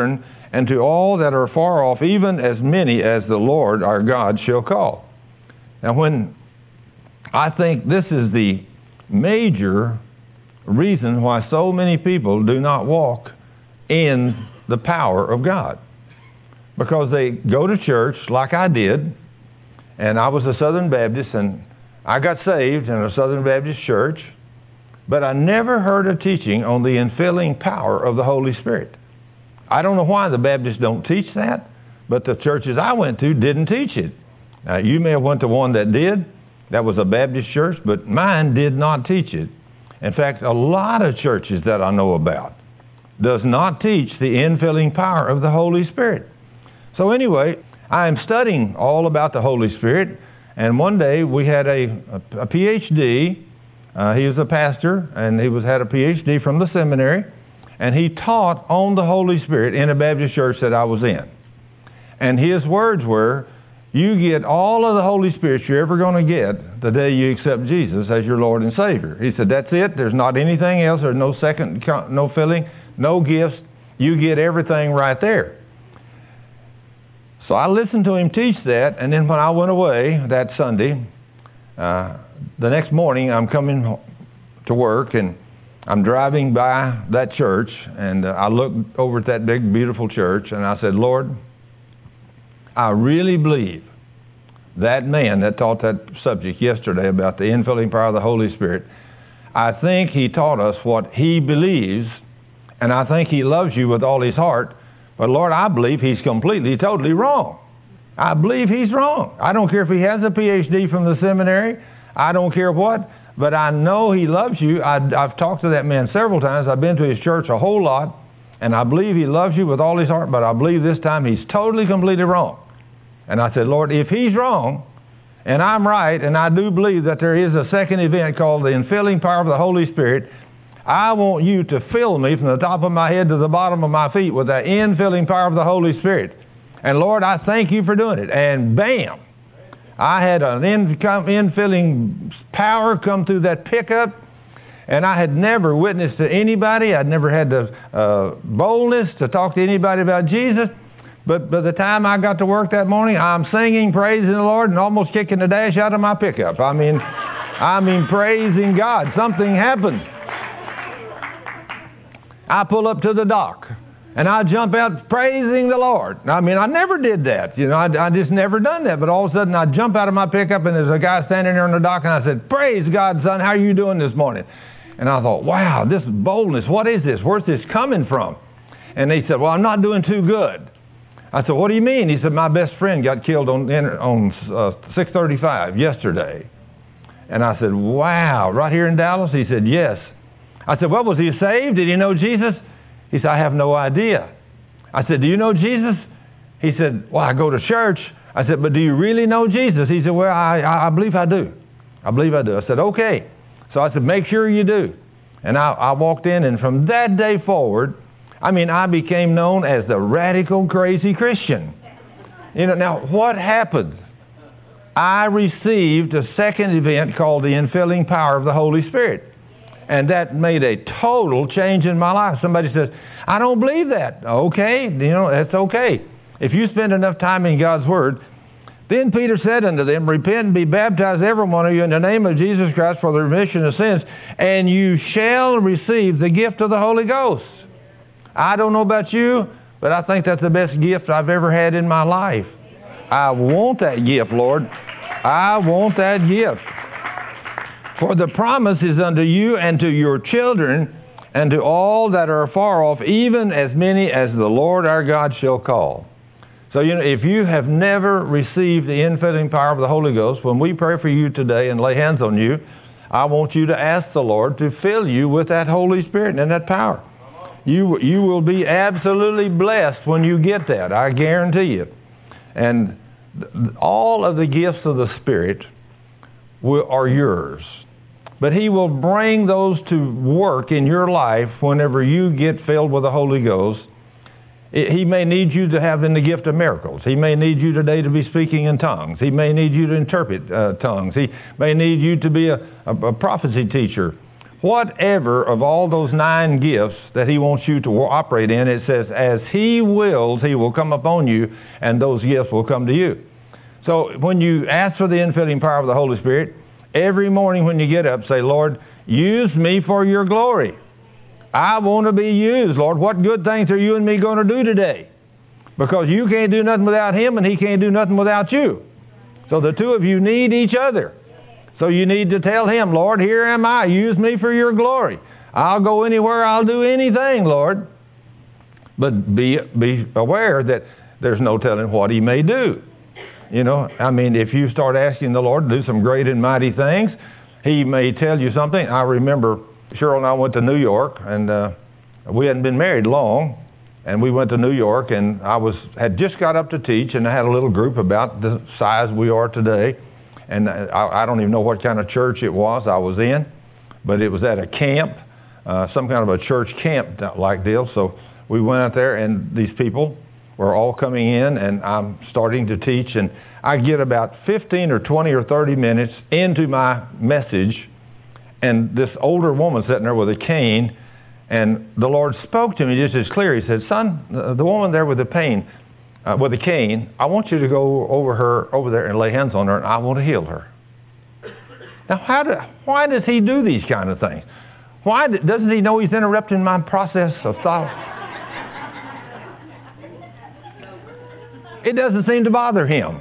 S1: and to all that are far off, even as many as the Lord our God shall call. Now, when I think this is the major reason why so many people do not walk in the power of God. Because they go to church like I did, and I was a Southern Baptist, and I got saved in a Southern Baptist church, but I never heard a teaching on the infilling power of the Holy Spirit. I don't know why the Baptists don't teach that, but the churches I went to didn't teach it. Now, you may have went to one that did. That was a Baptist church, but mine did not teach it. In fact, a lot of churches that I know about does not teach the infilling power of the Holy Spirit. So anyway, I am studying all about the Holy Spirit, and one day we had a PhD. He was a pastor, and he had a PhD from the seminary, and he taught on the Holy Spirit in a Baptist church that I was in. And his words were, you get all of the Holy Spirit you're ever going to get the day you accept Jesus as your Lord and Savior. He said, that's it. There's not anything else. There's no second, no filling, no gifts. You get everything right there. So I listened to him teach that, and then when I went away that Sunday, the next morning I'm coming to work, and I'm driving by that church, and I looked over at that big, beautiful church, and I said, Lord, I really believe that man that taught that subject yesterday about the infilling power of the Holy Spirit, I think he taught us what he believes, and I think he loves you with all his heart. But Lord, I believe he's completely, totally wrong. I believe he's wrong. I don't care if he has a PhD from the seminary. I don't care what. But I know he loves you. I've talked to that man several times. I've been to his church a whole lot. And I believe he loves you with all his heart. But I believe this time he's totally, completely wrong. And I said, Lord, if he's wrong, and I'm right, and I do believe that there is a second event called the infilling power of the Holy Spirit, I want you to fill me from the top of my head to the bottom of my feet with that infilling power of the Holy Spirit. And Lord, I thank you for doing it. And bam, I had an infilling power come through that pickup, and I had never witnessed to anybody. I'd never had the boldness to talk to anybody about Jesus. But by the time I got to work that morning, I'm singing, praising the Lord, and almost kicking the dash out of my pickup. I mean, praising God. Something happened. I pull up to the dock, and I jump out praising the Lord. I mean, I never did that. You know, I just never done that. But all of a sudden, I jump out of my pickup, and there's a guy standing there on the dock, and I said, praise God, son, how are you doing this morning? And I thought, wow, this boldness, what is this? Where's this coming from? And he said, well, I'm not doing too good. I said, what do you mean? He said, my best friend got killed on 635 yesterday. And I said, wow, right here in Dallas? He said, yes. I said, well, was he saved? Did he know Jesus? He said, I have no idea. I said, do you know Jesus? He said, well, I go to church. I said, but do you really know Jesus? He said, well, I believe I do. I believe I do. I said, okay. So I said, make sure you do. And I walked in, and from that day forward, I became known as the radical crazy Christian. You know, now what happened? I received a second event called the infilling power of the Holy Spirit. And that made a total change in my life. Somebody says, I don't believe that. Okay, you know, that's okay. If you spend enough time in God's Word. Then Peter said unto them, repent and be baptized every one of you in the name of Jesus Christ for the remission of sins, and you shall receive the gift of the Holy Ghost. I don't know about you, but I think that's the best gift I've ever had in my life. I want that gift, Lord. I want that gift. For the promise is unto you and to your children and to all that are far off, even as many as the Lord our God shall call. So, you know, if you have never received the infilling power of the Holy Ghost, when we pray for you today and lay hands on you, I want you to ask the Lord to fill you with that Holy Spirit and that power. You will be absolutely blessed when you get that, I guarantee you. And all of the gifts of the Spirit are yours. But He will bring those to work in your life whenever you get filled with the Holy Ghost. He may need you to have in the gift of miracles. He may need you today to be speaking in tongues. He may need you to interpret tongues. He may need you to be a prophecy teacher. whatever of all those 9 gifts that he wants you to operate in, it says, as he wills, he will come upon you, and those gifts will come to you. So when you ask for the infilling power of the Holy Spirit, every morning when you get up, say, Lord, use me for your glory. I want to be used, Lord. What good things are you and me going to do today? Because you can't do nothing without him, and he can't do nothing without you. So the two of you need each other. So you need to tell him, Lord, here am I. Use me for your glory. I'll go anywhere. I'll do anything, Lord. But be aware that there's no telling what he may do. You know, I mean, if you start asking the Lord to do some great and mighty things, he may tell you something. I remember Cheryl and I went to New York, and we hadn't been married long. And we went to New York, and had just got up to teach, and I had a little group about the size we are today. And I don't even know what kind of church it was I was in, but it was at a camp, some kind of a church camp like deal. So we went out there, and these people were all coming in, and I'm starting to teach, and I get about 15 or 20 or 30 minutes into my message, and this older woman sitting there with a cane, and the Lord spoke to me just as clear. He said, son, the woman there with the cane, with a cane, I want you to go over there and lay hands on her, and I want to heal her. Now, why does he do these kind of things? Why doesn't he know he's interrupting my process of thought? It doesn't seem to bother him.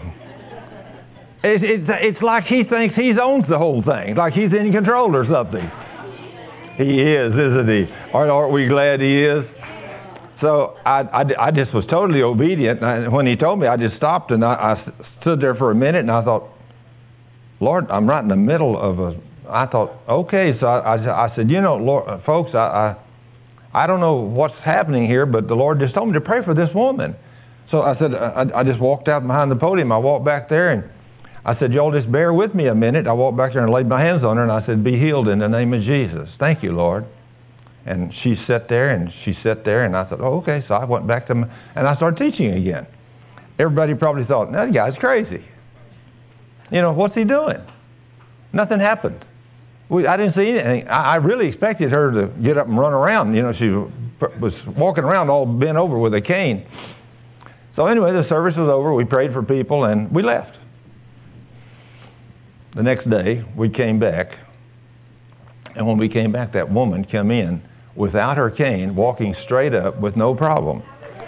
S1: It's like he thinks he owns the whole thing, like he's in control or something. He is, isn't he? Aren't we glad he is? So I just was totally obedient. And when he told me, I just stopped, and I stood there for a minute, and I thought, Lord, I'm right in the middle of I thought, okay. So I said, you know, Lord, folks, I don't know what's happening here, but the Lord just told me to pray for this woman. So I said, I just walked out behind the podium. I walked back there, and I said, y'all just bear with me a minute. I walked back there and laid my hands on her, and I said, be healed in the name of Jesus. Thank you, Lord. And she sat there, and I thought, oh, okay. So I went back and I started teaching again. Everybody probably thought, that guy's crazy. You know, what's he doing? Nothing happened. I didn't see anything. I really expected her to get up and run around. You know, she was walking around all bent over with a cane. So anyway, the service was over. We prayed for people, and we left. The next day, we came back. And when we came back, that woman came in without her cane, walking straight up with no problem.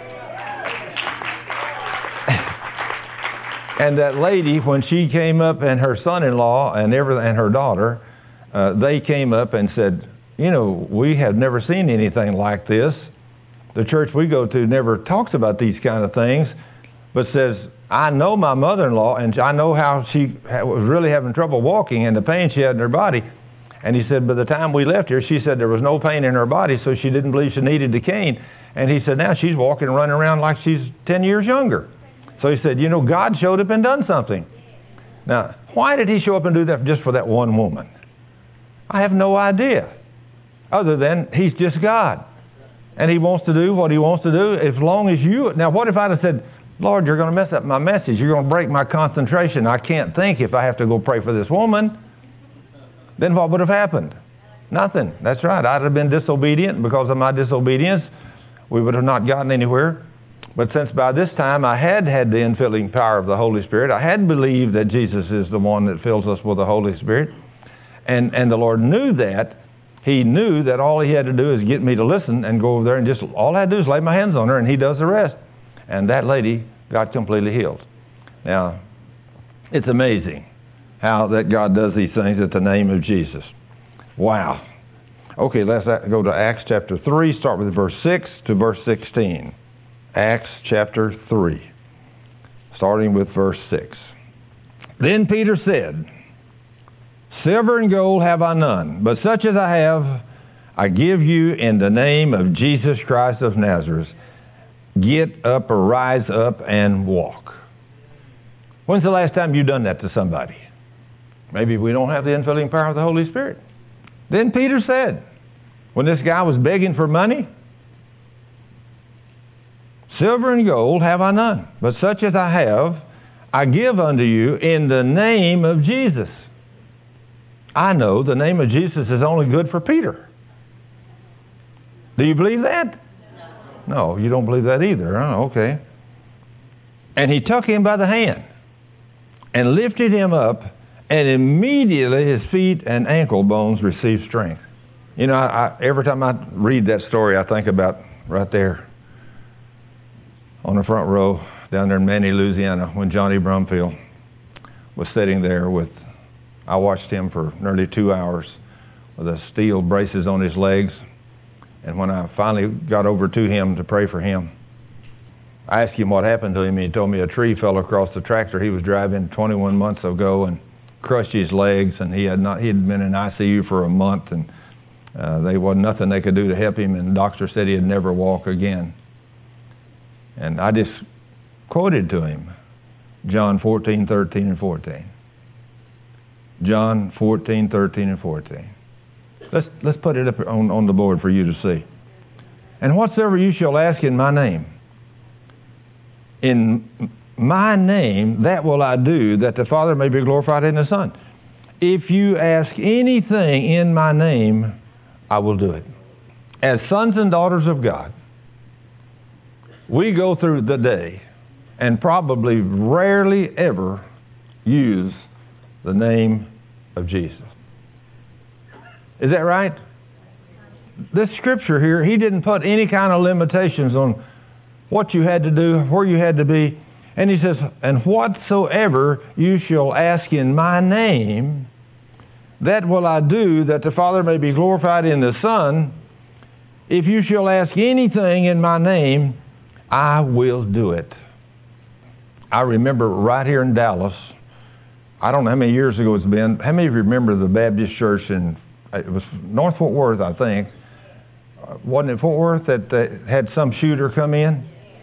S1: And that lady, when she came up, and her son-in-law and her daughter, they came up and said, you know, we have never seen anything like this. The church we go to never talks about these kind of things, but says, I know my mother-in-law, and I know how she was really having trouble walking and the pain she had in her body. And he said, by the time we left here, she said there was no pain in her body, so she didn't believe she needed the cane. And he said, now she's walking and running around like she's 10 years younger. So he said, you know, God showed up and done something. Now, why did he show up and do that just for that one woman? I have no idea. Other than he's just God. And he wants to do what he wants to do as long as you... Now, what if I'd have said, Lord, you're going to mess up my message. You're going to break my concentration. I can't think if I have to go pray for this woman. Then what would have happened? Nothing. That's right. I'd have been disobedient. Because of my disobedience, we would have not gotten anywhere. But since by this time I had the infilling power of the Holy Spirit, I had believed that Jesus is the one that fills us with the Holy Spirit, and the Lord knew that. He knew that all he had to do is get me to listen and go over there, and just all I had to do is lay my hands on her, and he does the rest. And that lady got completely healed. Now, it's amazing how that God does these things at the name of Jesus. Wow. Okay, let's go to Acts chapter 3, start with verse 6 to verse 16. Acts chapter 3, starting with verse 6. Then Peter said, silver and gold have I none, but such as I have, I give you in the name of Jesus Christ of Nazareth. Get up or rise up and walk. When's the last time you've done that to somebody? Maybe we don't have the infilling power of the Holy Spirit. Then Peter said, when this guy was begging for money, silver and gold have I none, but such as I have, I give unto you in the name of Jesus. I know the name of Jesus is only good for Peter. Do you believe that? No, you don't believe that either. Oh, okay. And he took him by the hand and lifted him up, and immediately his feet and ankle bones received strength. You know, every time I read that story, I think about right there on the front row down there in Manny, Louisiana, when Johnny Brumfield was sitting there I watched him for nearly 2 hours with the steel braces on his legs. And when I finally got over to him to pray for him, I asked him what happened to him, and he told me a tree fell across the tractor he was driving 21 months ago and crushed his legs, and he had been in ICU for a month, and there wasn't nothing they could do to help him, and the doctor said he'd never walk again. And I just quoted to him John 14, 13, and 14. John 14, 13, and 14. Let's put it up on the board for you to see. And whatsoever you shall ask in my name, that will I do, that the Father may be glorified in the Son. If you ask anything in my name, I will do it. As sons and daughters of God, we go through the day and probably rarely ever use the name of Jesus. Is that right? This scripture here, he didn't put any kind of limitations on what you had to do, where you had to be. And he says, and whatsoever you shall ask in my name, that will I do, that the Father may be glorified in the Son. If you shall ask anything in my name, I will do it. I remember right here in Dallas, I don't know how many years ago it's been. How many of you remember the Baptist church it was North Fort Worth, I think. Wasn't it Fort Worth that had some shooter come in?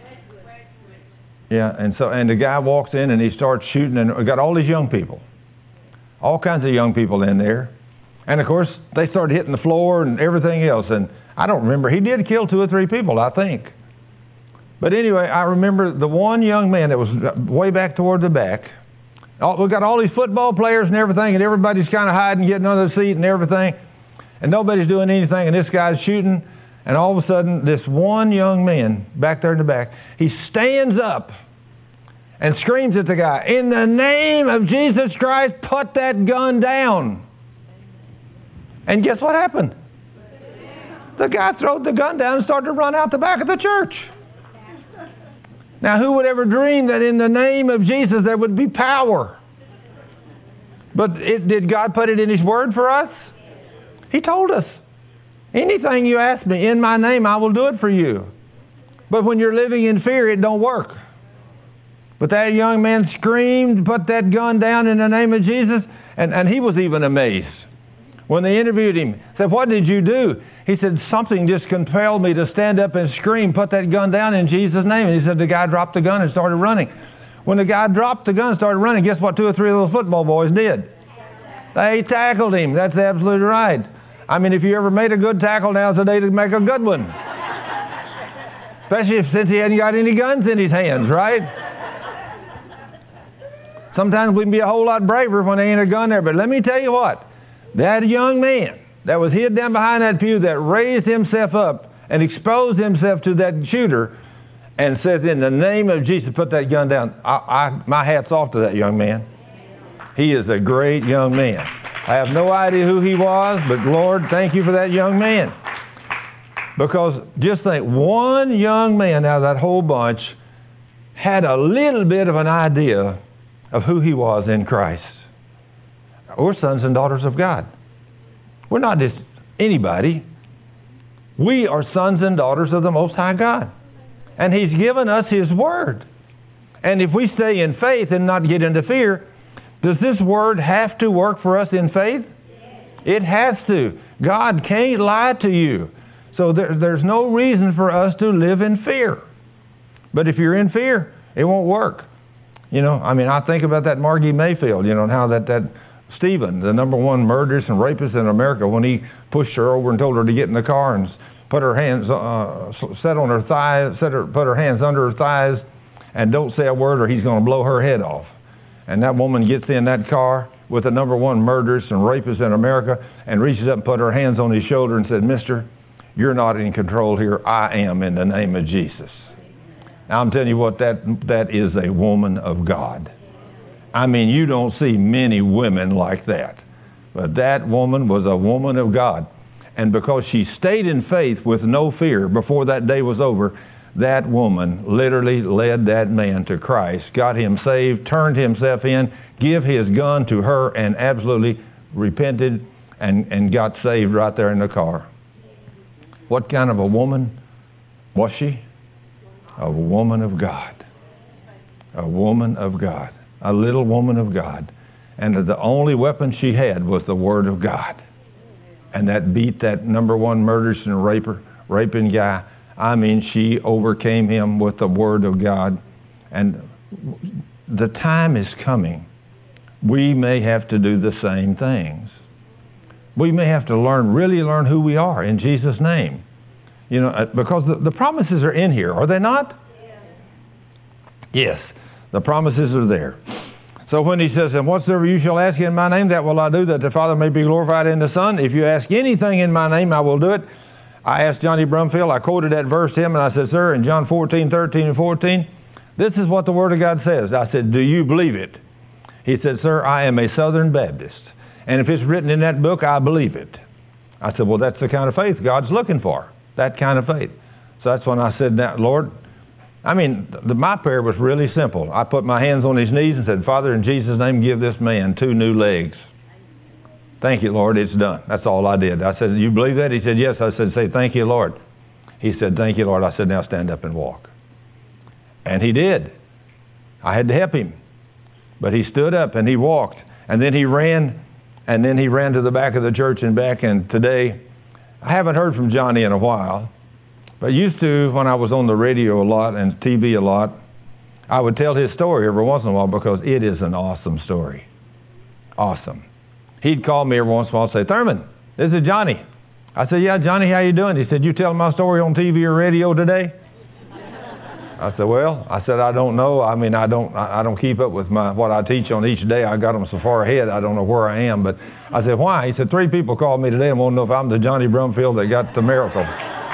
S1: Yeah, and the guy walks in and he starts shooting, and we got all these young people. All kinds of young people in there. And of course, they started hitting the floor and everything else. And I don't remember. He did kill 2 or 3 people, I think. But anyway, I remember the one young man that was way back toward the back. We got all these football players and everything, and everybody's kind of hiding, getting under the seat and everything. And nobody's doing anything, and this guy's shooting. And all of a sudden, this one young man back there in the back, he stands up and screams at the guy, in the name of Jesus Christ, put that gun down. And guess what happened? The guy threw the gun down and started to run out the back of the church. Now, who would ever dream that in the name of Jesus there would be power? But did God put it in His Word for us? He told us, anything you ask me in my name, I will do it for you. But when you're living in fear, it don't work. But that young man screamed, put that gun down in the name of Jesus, and he was even amazed. When they interviewed him, said, what did you do? He said, something just compelled me to stand up and scream, put that gun down in Jesus' name. And he said, the guy dropped the gun and started running. When the guy dropped the gun and started running, guess what 2 or 3 of those football boys did? They tackled him. That's absolutely right. I mean, if you ever made a good tackle, now's the day to make a good one. Especially since he hadn't got any guns in his hands, right? Sometimes we can be a whole lot braver when there ain't a gun there. But let me tell you what. That young man that was hid down behind that pew that raised himself up and exposed himself to that shooter and says, in the name of Jesus, put that gun down. My hat's off to that young man. He is a great young man. I have no idea who he was, but Lord, thank you for that young man. Because just think, one young man out of that whole bunch had a little bit of an idea of who he was in Christ. We're sons and daughters of God. We're not just anybody. We are sons and daughters of the Most High God. And He's given us His Word. And if we stay in faith and not get into fear, does this Word have to work for us in faith? It has to. God can't lie to you. So there's no reason for us to live in fear. But if you're in fear, it won't work. You know, I mean, I think about that Margie Mayfield, you know, and how that Stephen, the number one murderess and rapist in America, when he pushed her over and told her to get in the car and put her hands, set on her thighs, put her hands under her thighs, and don't say a word or he's going to blow her head off. And that woman gets in that car, with the number one murderers and rapists in America, and reaches up and put her hands on his shoulder and said, "Mister, you're not in control here. I am, in the name of Jesus." Now, I'm telling you what, that is a woman of God. I mean, you don't see many women like that. But that woman was a woman of God. And because she stayed in faith with no fear before that day was over, that woman literally led that man to Christ, got him saved, turned himself in, gave his gun to her, and absolutely repented and got saved right there in the car. What kind of a woman was she? A woman of God. A woman of God. A little woman of God. And the only weapon she had was the Word of God. And that beat that number one murderous and raping guy. I mean, she overcame him with the Word of God. And the time is coming. We may have to do the same things. We may have to really learn who we are in Jesus' name. You know, because the promises are in here, are they not? Yes, the promises are there. So when he says, "And whatsoever you shall ask in my name, that will I do, that the Father may be glorified in the Son. If you ask anything in my name, I will do it." I asked Johnny Brumfield, I quoted that verse to him, and I said, "Sir, in John 14, 13 and 14, this is what the Word of God says." I said, "Do you believe it?" He said, "Sir, I am a Southern Baptist, and if it's written in that book, I believe it." I said, "Well, that's the kind of faith God's looking for, that kind of faith." So that's when I said, "Now, Lord," I mean, my prayer was really simple. I put my hands on his knees and said, "Father, in Jesus' name, give this man 2 new legs." "Thank you, Lord, it's done." That's all I did. I said, "You believe that?" He said, "Yes." I said, "Say, thank you, Lord." He said, "Thank you, Lord." I said, "Now stand up and walk." And he did. I had to help him. But he stood up and he walked. And then he ran. And then he ran to the back of the church and back. And today, I haven't heard from Johnny in a while. But used to, when I was on the radio a lot and TV a lot, I would tell his story every once in a while because it is an awesome story. Awesome. He'd call me every once in a while and say, "Thurman, this is Johnny." I said, "Yeah, Johnny, how you doing?" He said, "You telling my story on TV or radio today?" I said, "Well," I said, "I don't know. I mean, I don't keep up with what I teach on each day. I got them so far ahead, I don't know where I am." But I said, "Why?" He said, 3 people called me today and want to know if I'm the Johnny Brumfield that got the miracle."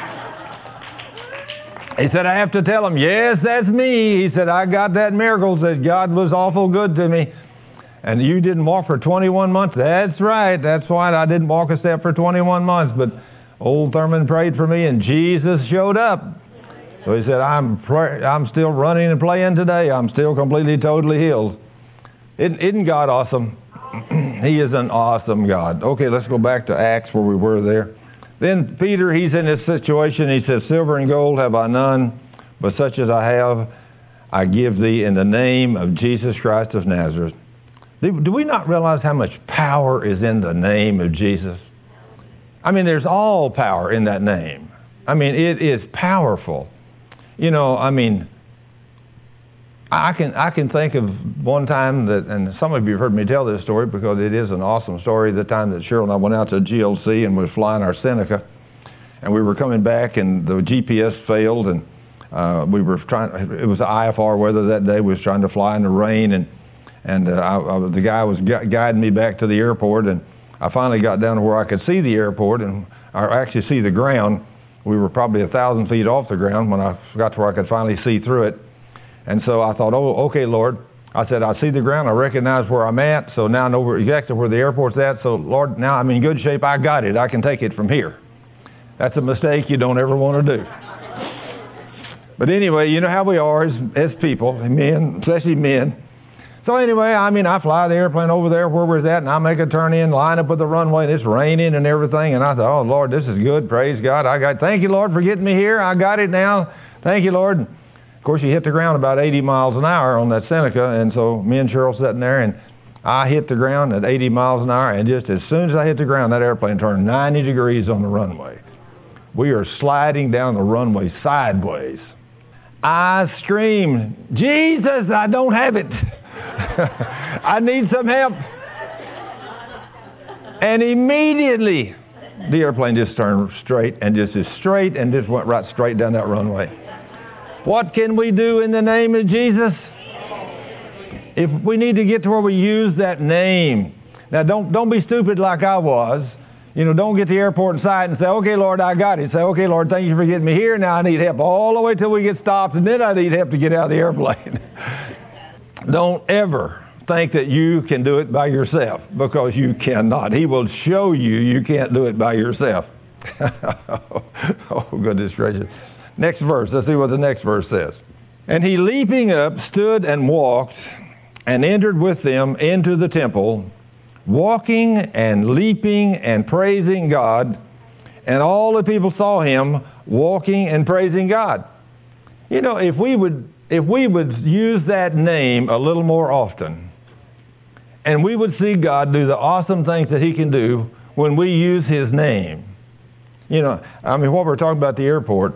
S1: He said, "I have to tell them, yes, that's me." He said, "I got that miracle, said God was awful good to me." "And you didn't walk for 21 months. "That's right. That's why I didn't walk a step for 21 months. But old Thurman prayed for me and Jesus showed up." So he said, I'm still running and playing today. I'm still completely, totally healed. Isn't God awesome? He is an awesome God. Okay, let's go back to Acts where we were there. Then Peter, he's in this situation. He says, "Silver and gold have I none, but such as I have, I give thee in the name of Jesus Christ of Nazareth." Do we not realize how much power is in the name of Jesus? I mean, there's all power in that name. I mean, it is powerful. You know, I mean, I can think of one time that, and some of you have heard me tell this story because it is an awesome story, the time that Cheryl and I went out to GLC and was flying our Seneca, and we were coming back and the GPS failed, and we were it was the IFR weather that day. We was trying to fly in the rain, and the guy was guiding me back to the airport, and I finally got down to where I could see the airport, or actually see the ground. We were probably 1,000 feet off the ground when I got to where I could finally see through it. And so I thought, "Oh, okay, Lord." I said, "I see the ground. I recognize where I'm at. So now I know exactly where the airport's at. So, Lord, now I'm in good shape. I got it. I can take it from here." That's a mistake you don't ever want to do. But anyway, you know how we are as people, men, especially men. So anyway, I mean, I fly the airplane over there where we're at, and I make a turn in, line up with the runway, and it's raining and everything. And I thought, "Oh, Lord, this is good. Praise God. Thank you, Lord, for getting me here. I got it now. Thank you, Lord." Of course, you hit the ground about 80 miles an hour on that Seneca, and so me and Cheryl sitting there, and I hit the ground at 80 miles an hour, and just as soon as I hit the ground, that airplane turned 90 degrees on the runway. We are sliding down the runway sideways. I screamed, "Jesus, I don't have it. I need some help." And immediately, the airplane just turned straight and just went right straight down that runway. What can we do in the name of Jesus? If we need to get to where we use that name, Now, don't be stupid like I was. You know, don't get the airport in sight and say, okay, Lord, I got it. Say, okay, Lord, thank you for getting me here. Now I need help all the way till we get stopped, and then I need help to get out of the airplane. Don't ever think that you can do it by yourself, because you cannot. He will show you can't do it by yourself. Oh, goodness gracious. Next verse. Let's see what the next verse says. And he, leaping up, stood and walked and entered with them into the temple, walking and leaping and praising God. And all the people saw him walking and praising God. You know, if we would use that name a little more often, and we would see God do the awesome things that he can do when we use his name. You know, I mean, what we're talking about at the airport,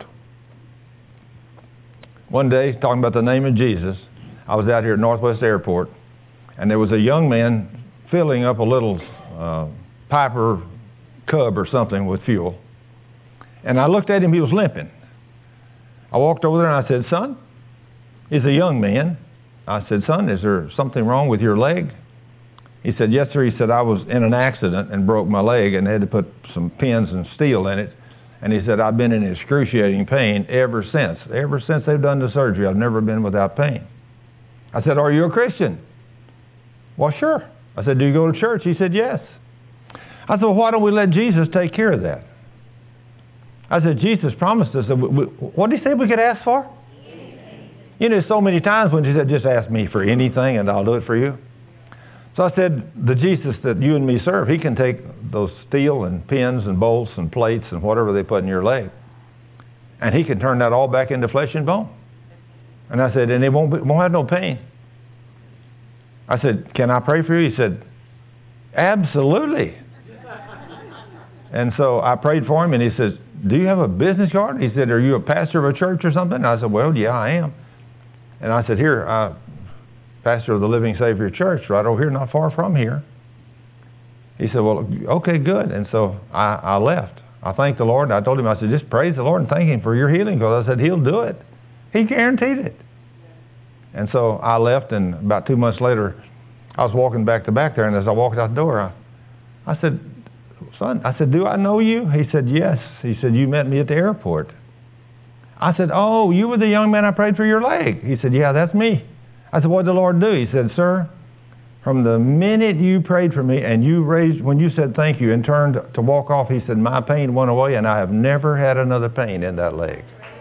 S1: one day, talking about the name of Jesus, I was out here at Northwest Airport, and there was a young man filling up a little Piper Cub or something with fuel. And I looked at him, he was limping. I walked over there and I said, son, he's a young man. I said, son, is there something wrong with your leg? He said, yes, sir. He said, I was in an accident and broke my leg and had to put some pins and steel in it. And he said, I've been in excruciating pain ever since. Ever since they've done the surgery, I've never been without pain. I said, are you a Christian? Well, sure. I said, do you go to church? He said, yes. I said, well, why don't we let Jesus take care of that? I said, Jesus promised us that what did he say we could ask for? Anything. You know, so many times when he said, just ask me for anything and I'll do it for you. So I said, the Jesus that you and me serve, he can take those steel and pins and bolts and plates and whatever they put in your leg, and he can turn that all back into flesh and bone. And I said, and it won't have no pain. I said, can I pray for you? He said, absolutely. And so I prayed for him, and he says, do you have a business card? He said, are you a pastor of a church or something? And I said, well, yeah, I am. And I said, here, pastor of the Living Savior Church, right over here, not far from here. He said, well, okay, good. And so I left. I thanked the Lord. I told him, I said, just praise the Lord and thank him for your healing, because I said, he'll do it. He guaranteed it. And so I left, and about 2 months later, I was walking back to back there, and as I walked out the door, I said, son, I said, do I know you? He said, yes. He said, you met me at the airport. I said, oh, you were the young man I prayed for your leg. He said, yeah, that's me. I said, what did the Lord do? He said, sir, from the minute you prayed for me and you raised, when you said thank you and turned to walk off, he said, my pain went away and I have never had another pain in that leg.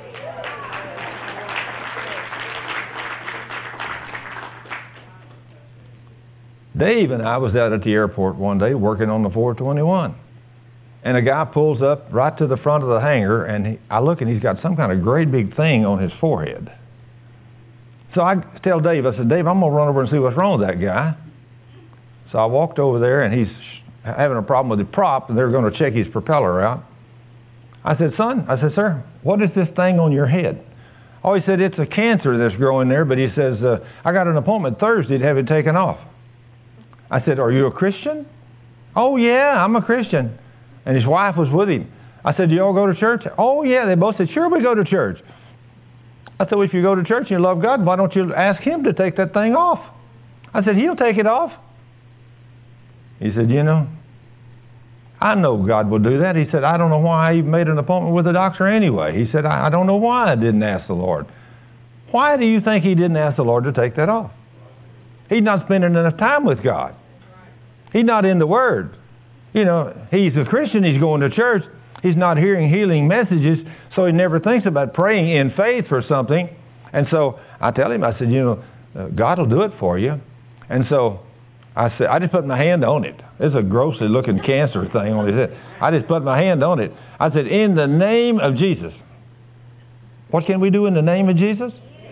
S1: Dave and I was out at the airport one day working on the 421. And a guy pulls up right to the front of the hangar, and I look, and he's got some kind of great big thing on his forehead. So I tell Dave, I said, Dave, I'm going to run over and see what's wrong with that guy. So I walked over there, and he's having a problem with the prop, and they're going to check his propeller out. I said, son, I said, sir, what is this thing on your head? Oh, he said, it's a cancer that's growing there, but he says, I got an appointment Thursday to have it taken off. I said, are you a Christian? Oh, yeah, I'm a Christian. And his wife was with him. I said, do you all go to church? Oh, yeah. They both said, sure, we go to church. I said, well, if you go to church and you love God, why don't you ask him to take that thing off? I said, he'll take it off. He said, you know, I know God will do that. He said, I don't know why I even made an appointment with the doctor anyway. He said, I don't know why I didn't ask the Lord. Why do you think he didn't ask the Lord to take that off? He's not spending enough time with God. He's not in the Word. You know, he's a Christian. He's going to church. He's not hearing healing messages, so he never thinks about praying in faith for something. And so I tell him, I said, you know, God will do it for you. And so I said, I just put my hand on it. It's a grossly looking cancer thing on his head. I just put my hand on it. I said, in the name of Jesus. What can we do in the name of Jesus?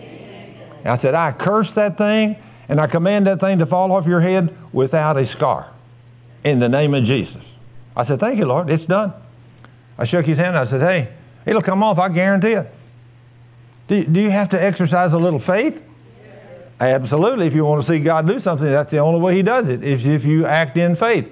S1: I said, I curse that thing, and I command that thing to fall off your head without a scar. In the name of Jesus. I said, thank you, Lord. It's done. I shook his hand. I said, hey, it'll come off. I guarantee it. Do you have to exercise a little faith? Yes. Absolutely. If you want to see God do something, that's the only way he does it, is if you act in faith.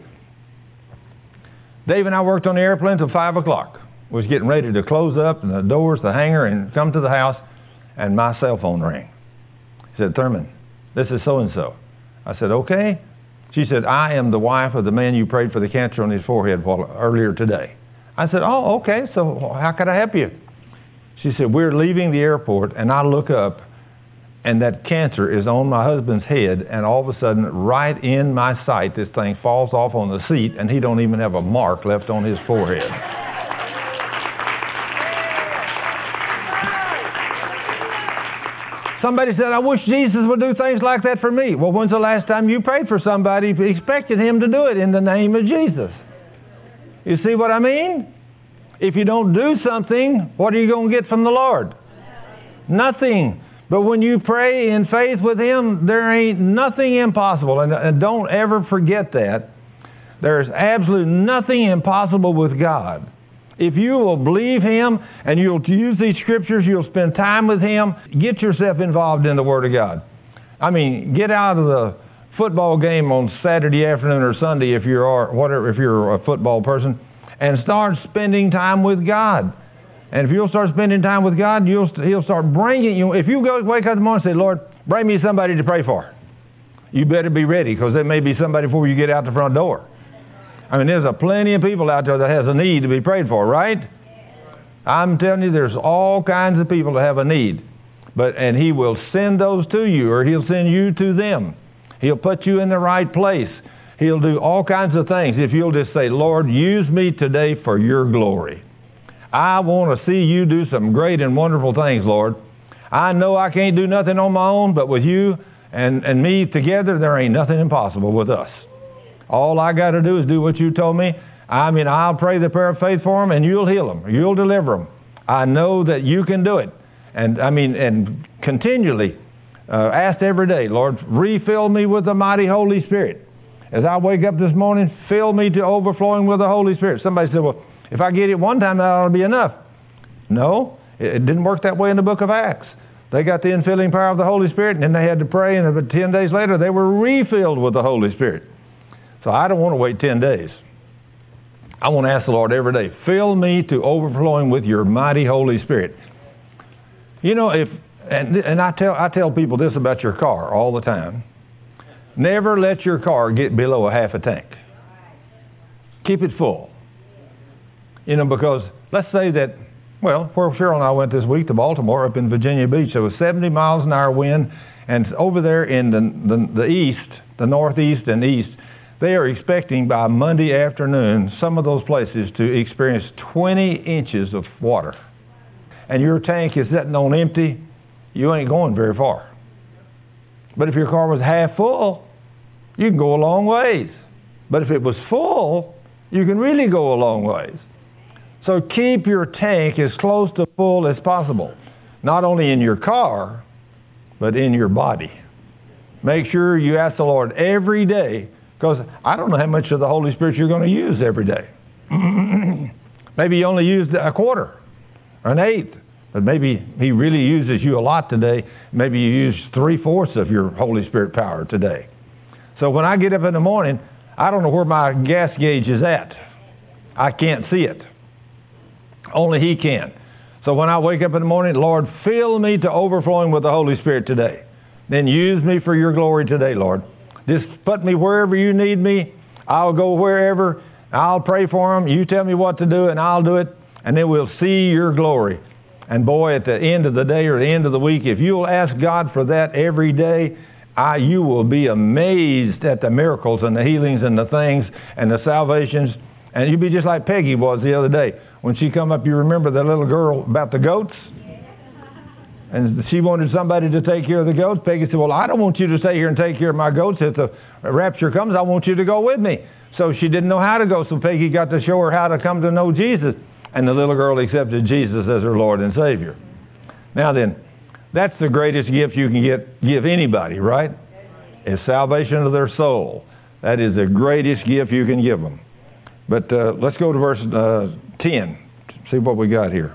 S1: Dave and I worked on the airplane until 5 o'clock. We was getting ready to close up and the doors, the hangar, and come to the house, and my cell phone rang. He said, Thurman, this is so-and-so. I said, okay. She said, I am the wife of the man you prayed for the cancer on his forehead earlier today. I said, oh, okay, so how can I help you? She said, we're leaving the airport, and I look up, and that cancer is on my husband's head, and all of a sudden, right in my sight, this thing falls off on the seat, and he don't even have a mark left on his forehead. Somebody said, I wish Jesus would do things like that for me. Well, when's the last time you prayed for somebody expecting him to do it in the name of Jesus? You see what I mean? If you don't do something, what are you going to get from the Lord? Nothing. But when you pray in faith with him, there ain't nothing impossible. And don't ever forget that. There's absolutely nothing impossible with God. If you will believe him and you'll use these scriptures, you'll spend time with him, get yourself involved in the Word of God. I mean, get out of the football game on Saturday afternoon or Sunday if you're a football person, and start spending time with God. And if you'll start spending time with God, he'll start bringing you. If you wake up in the morning and say, Lord, bring me somebody to pray for, you better be ready, because there may be somebody before you get out the front door. I mean, there's plenty of people out there that has a need to be prayed for, right? I'm telling you, there's all kinds of people that have a need. And he will send those to you, or he'll send you to them. He'll put you in the right place. He'll do all kinds of things if you'll just say, Lord, use me today for your glory. I want to see you do some great and wonderful things, Lord. I know I can't do nothing on my own, but with you and me together, there ain't nothing impossible with us. All I got to do is do what you told me. I'll pray the prayer of faith for them, and you'll heal them. You'll deliver them. I know that you can do it. And continually ask every day, Lord, refill me with the mighty Holy Spirit. As I wake up this morning, fill me to overflowing with the Holy Spirit. Somebody said, well, if I get it one time, that ought to be enough. No, it didn't work that way in the book of Acts. They got the infilling power of the Holy Spirit, and then they had to pray, and about 10 days later, they were refilled with the Holy Spirit. So I don't want to wait 10 days. I want to ask the Lord every day, fill me to overflowing with your mighty Holy Spirit. You know, I tell people this about your car all the time. Never let your car get below a half a tank. Keep it full. You know, because let's say that, well, where Cheryl and I went this week to Baltimore up in Virginia Beach, there was 70 miles an hour wind, and over there in the east, the northeast and east, they are expecting by Monday afternoon some of those places to experience 20 inches of water. And your tank is sitting on empty, you ain't going very far. But if your car was half full, you can go a long ways. But if it was full, you can really go a long ways. So keep your tank as close to full as possible, not only in your car, but in your body. Make sure you ask the Lord every day, because I don't know how much of the Holy Spirit you're going to use every day. Maybe you only used a quarter or an eighth, but maybe he really uses you a lot today. Maybe you use 3/4 of your Holy Spirit power today. So when I get up in the morning, I don't know where my gas gauge is at. I can't see it. Only he can. So when I wake up in the morning, Lord, fill me to overflowing with the Holy Spirit today. Then use me for your glory today, Lord. Just put me wherever you need me. I'll go wherever. I'll pray for them. You tell me what to do, and I'll do it. And then we'll see your glory. And boy, at the end of the day or the end of the week, if you'll ask God for that every day, you will be amazed at the miracles and the healings and the things and the salvations. And you'll be just like Peggy was the other day. When she come up, you remember that little girl about the goats? And she wanted somebody to take care of the goats. Peggy said, well, I don't want you to stay here and take care of my goats. If the rapture comes, I want you to go with me. So she didn't know how to go, so Peggy got to show her how to come to know Jesus. And the little girl accepted Jesus as her Lord and Savior. Now then, that's the greatest gift you can give anybody, right? Is salvation of their soul. That is the greatest gift you can give them. But let's go to verse 10. See what we got here.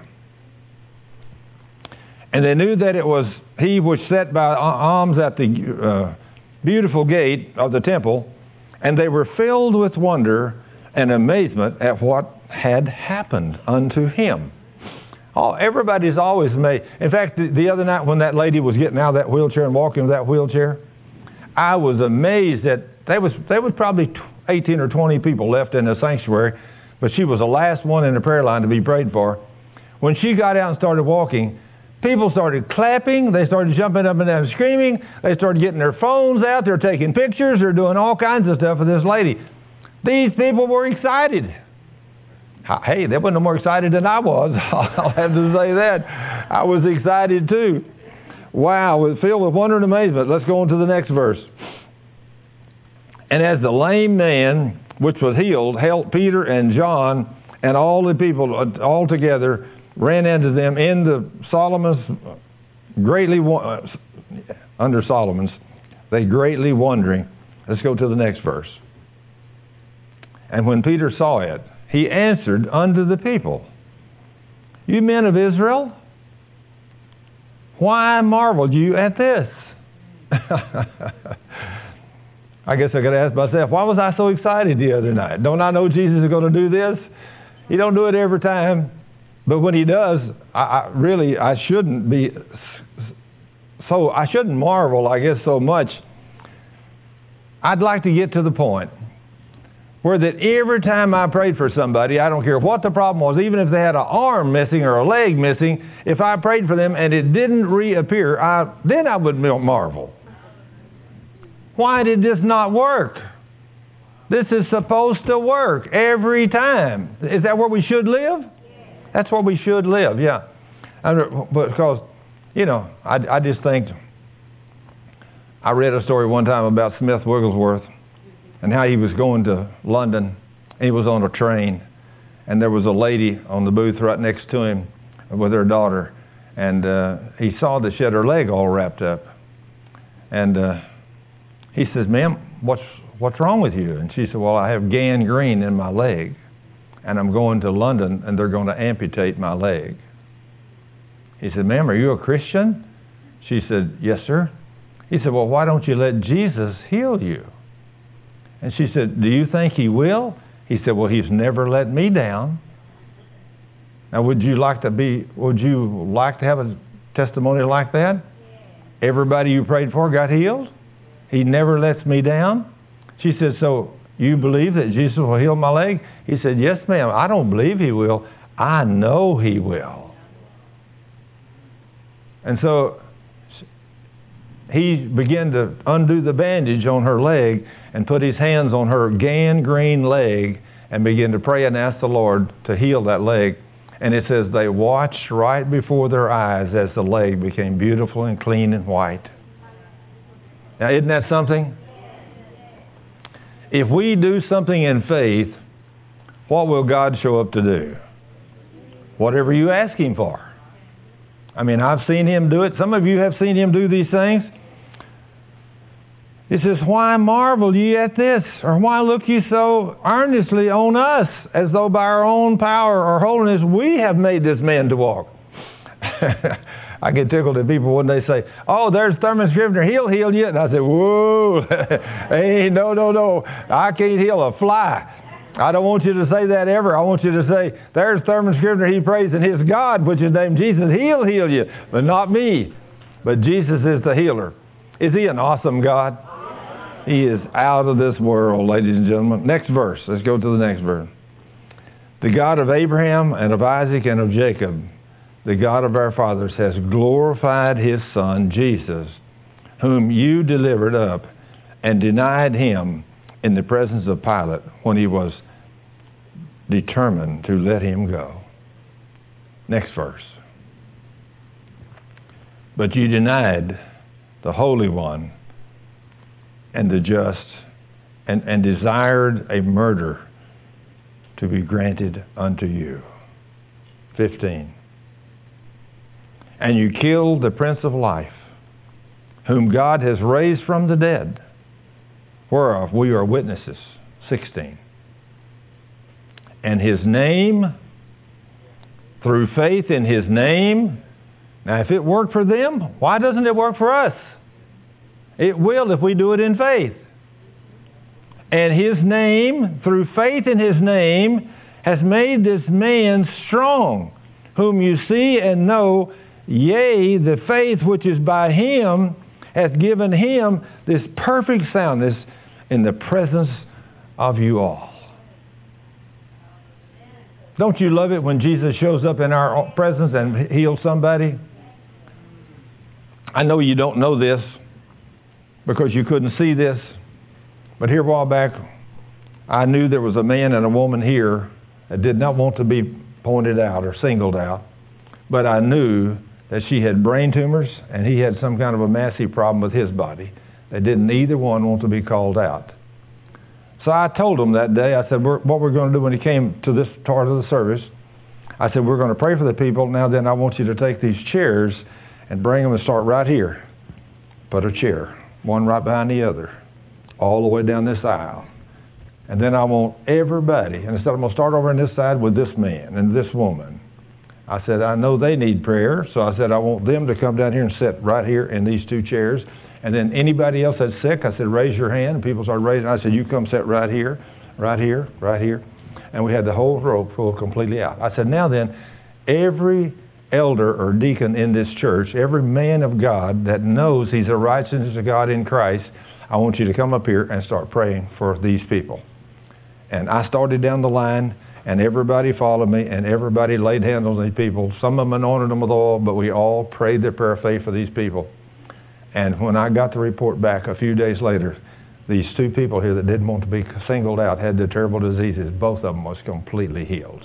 S1: And they knew that it was he which sat by alms at the beautiful gate of the temple, and they were filled with wonder and amazement at what had happened unto him. Oh, everybody's always amazed. In fact, the other night when that lady was getting out of that wheelchair and walking with that wheelchair, I was amazed at There was probably 18 or 20 people left in the sanctuary, but she was the last one in the prayer line to be prayed for. When she got out and started walking, people started clapping. They started jumping up and down and screaming. They started getting their phones out. They're taking pictures. They're doing all kinds of stuff with this lady. These people were excited. Hey, they weren't no more excited than I was. I'll have to say that. I was excited too. Wow, was filled with wonder and amazement. Let's go on to the next verse. And as the lame man, which was healed, held Peter and John and all the people all together, ran into them in the Solomon's, under Solomon's, they greatly wondering. Let's go to the next verse. And when Peter saw it, he answered unto the people, You men of Israel, why marveled you at this? I guess I could ask myself, why was I so excited the other night? Don't I know Jesus is going to do this? He don't do it every time. But when he does, I shouldn't be so, I shouldn't marvel, I guess, so much. I'd like to get to the point where that every time I prayed for somebody, I don't care what the problem was, even if they had an arm missing or a leg missing, if I prayed for them and it didn't reappear, then I would marvel. Why did this not work? This is supposed to work every time. Is that where we should live? That's where we should live, yeah. Because, I just think, I read a story one time about Smith Wigglesworth and how he was going to London. He was on a train, and there was a lady on the booth right next to him with her daughter, and he saw that she had her leg all wrapped up. And he says, Ma'am, what's wrong with you? And she said, well, I have gangrene in my leg, and I'm going to London, and they're going to amputate my leg. He said, Ma'am, are you a Christian? She said, yes, sir. He said, well, why don't you let Jesus heal you? And she said, do you think he will? He said, well, he's never let me down. Now, would you like to have a testimony like that? Everybody you prayed for got healed? He never lets me down? She said, so you believe that Jesus will heal my leg? He said, yes, ma'am. I don't believe he will. I know he will. And so he began to undo the bandage on her leg and put his hands on her gangrene leg and began to pray and ask the Lord to heal that leg. And it says they watched right before their eyes as the leg became beautiful and clean and white. Now, isn't that something? If we do something in faith, what will God show up to do? Whatever you ask him for. I mean, I've seen him do it. Some of you have seen him do these things. It says, why marvel ye at this? Or why look ye so earnestly on us, as though by our own power or holiness we have made this man to walk? I get tickled at people when they say, oh, there's Thurman Scrivener, he'll heal you. And I say, whoa, hey, no, I can't heal a fly. I don't want you to say that ever. I want you to say, there's Thurman Scrivener, he prays in his God, which is named Jesus, he'll heal you, but not me. But Jesus is the healer. Is he an awesome God? He is out of this world, ladies and gentlemen. Next verse. Let's go to the next verse. The God of Abraham and of Isaac and of Jacob, the God of our fathers, has glorified his Son, Jesus, whom you delivered up and denied him in the presence of Pilate when he was determined to let him go. Next verse. But you denied the Holy One and the just, and desired a murder to be granted unto you. 15. And you killed the Prince of Life, whom God has raised from the dead, whereof we are witnesses. 16. And his name, through faith in his name. Now, if it worked for them, why doesn't it work for us? It will if we do it in faith. And his name, through faith in his name, has made this man strong, whom you see and know, yea, the faith which is by him hath given him this perfect soundness in the presence of you all. Don't you love it when Jesus shows up in our presence and heals somebody? I know you don't know this because you couldn't see this, but here a while back, I knew there was a man and a woman here that did not want to be pointed out or singled out, but I knew that she had brain tumors and he had some kind of a massive problem with his body. They didn't either one want to be called out. So I told him that day, I said, what we're going to do when he came to this part of the service, I said, we're going to pray for the people. Now then, I want you to take these chairs and bring them and start right here. Put a chair, one right behind the other, all the way down this aisle. And then I want everybody, and instead I'm going to start over on this side with this man and this woman. I said, I know they need prayer, so I said, I want them to come down here and sit right here in these two chairs. And then anybody else that's sick, I said, raise your hand. And people started raising. I said, you come sit right here, right here, right here. And we had the whole row pulled completely out. I said, now then, every elder or deacon in this church, every man of God that knows he's a righteousness of God in Christ, I want you to come up here and start praying for these people. And I started down the line, and everybody followed me, and everybody laid hands on these people. Some of them anointed them with oil, but we all prayed the prayer of faith for these people. And when I got the report back a few days later, these two people here that didn't want to be singled out had the terrible diseases. Both of them was completely healed.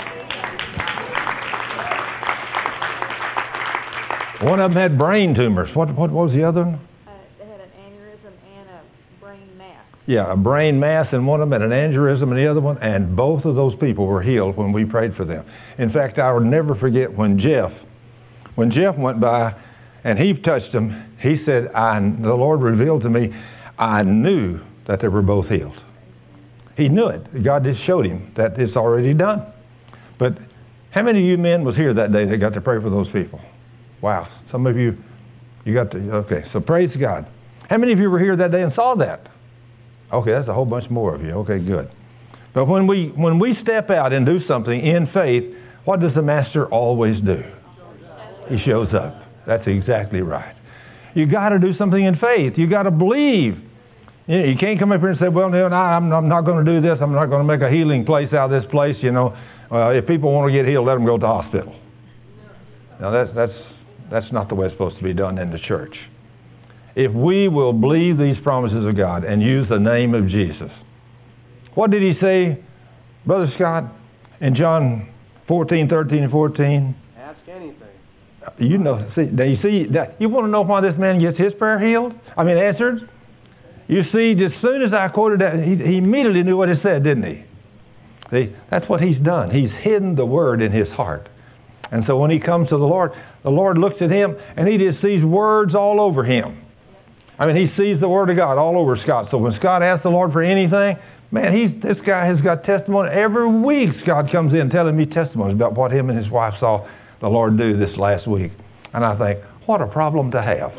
S1: One of them had brain tumors. What was the other one?
S2: They had an aneurysm and a brain mass.
S1: Yeah, a brain mass, and one of them had an aneurysm and the other one, and both of those people were healed when we prayed for them. In fact, I will never forget when Jeff went by and he touched them, he said, the Lord revealed to me, I knew that they were both healed. He knew it. God just showed him that it's already done. But how many of you men was here that day that got to pray for those people? Wow. Some of you got to, okay, so praise God. How many of you were here that day and saw that? Okay, that's a whole bunch more of you. Okay, good. But when we step out and do something in faith, what does the Master always do? He shows up. That's exactly right. You got to do something in faith. You got to believe. You can't come up here and say, well, no, I'm not going to do this. I'm not going to make a healing place out of this place. If people want to get healed, let them go to the hospital. Now, that's not the way it's supposed to be done in the church. If we will believe these promises of God and use the name of Jesus. What did he say, Brother Scott, in John 14, 13, and 14?
S5: Ask anything.
S1: You want to know why this man gets his prayer answered? You see, as soon as I quoted that, he immediately knew what it said, didn't he? See, that's what he's done. He's hidden the word in his heart. And so when he comes to the Lord looks at him, and he just sees words all over him. He sees the word of God all over Scott. So when Scott asks the Lord for anything, man, this guy has got testimony. Every week Scott comes in telling me testimonies about what him and his wife saw the Lord do this last week. And I think, what a problem to have.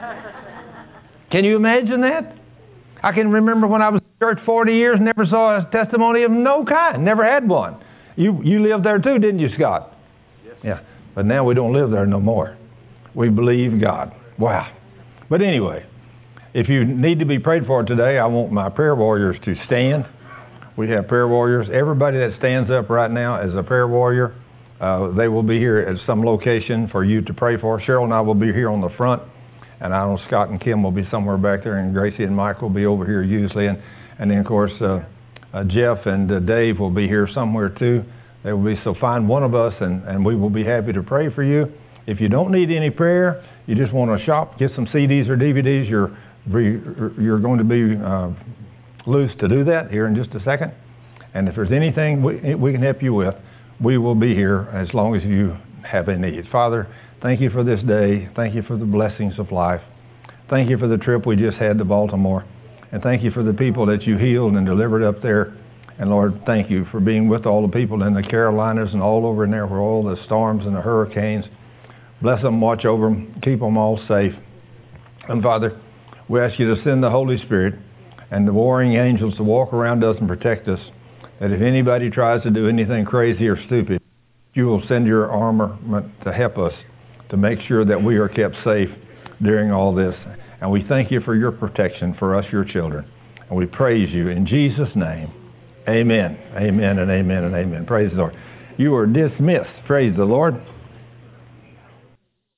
S1: Can you imagine that? I can remember when I was in church 40 years, never saw a testimony of no kind. Never had one. You lived there too, didn't you, Scott?
S5: Yes.
S1: Yeah. But now we don't live there no more. We believe God. Wow. But anyway, if you need to be prayed for today, I want my prayer warriors to stand. We have prayer warriors. Everybody that stands up right now is a prayer warrior. They will be here at some location for you to pray for. Cheryl and I will be here on the front. And I know Scott and Kim will be somewhere back there. And Gracie and Mike will be over here usually. And then, of course, Jeff and Dave will be here somewhere too. They will be. So find one of us and we will be happy to pray for you. If you don't need any prayer, you just want to shop, get some CDs or DVDs, you're going to be loose to do that here in just a second. And if there's anything we can help you with, we will be here as long as you have a need. Father, thank you for this day. Thank you for the blessings of life. Thank you for the trip we just had to Baltimore. And thank you for the people that you healed and delivered up there. And Lord, thank you for being with all the people in the Carolinas and all over in there where all the storms and the hurricanes. Bless them, watch over them, keep them all safe. And Father, we ask you to send the Holy Spirit and the warring angels to walk around us and protect us. That if anybody tries to do anything crazy or stupid, you will send your armament to help us to make sure that we are kept safe during all this. And we thank you for your protection for us, your children. And we praise you in Jesus' name. Amen. Amen and amen and amen. Praise the Lord. You are dismissed. Praise the Lord.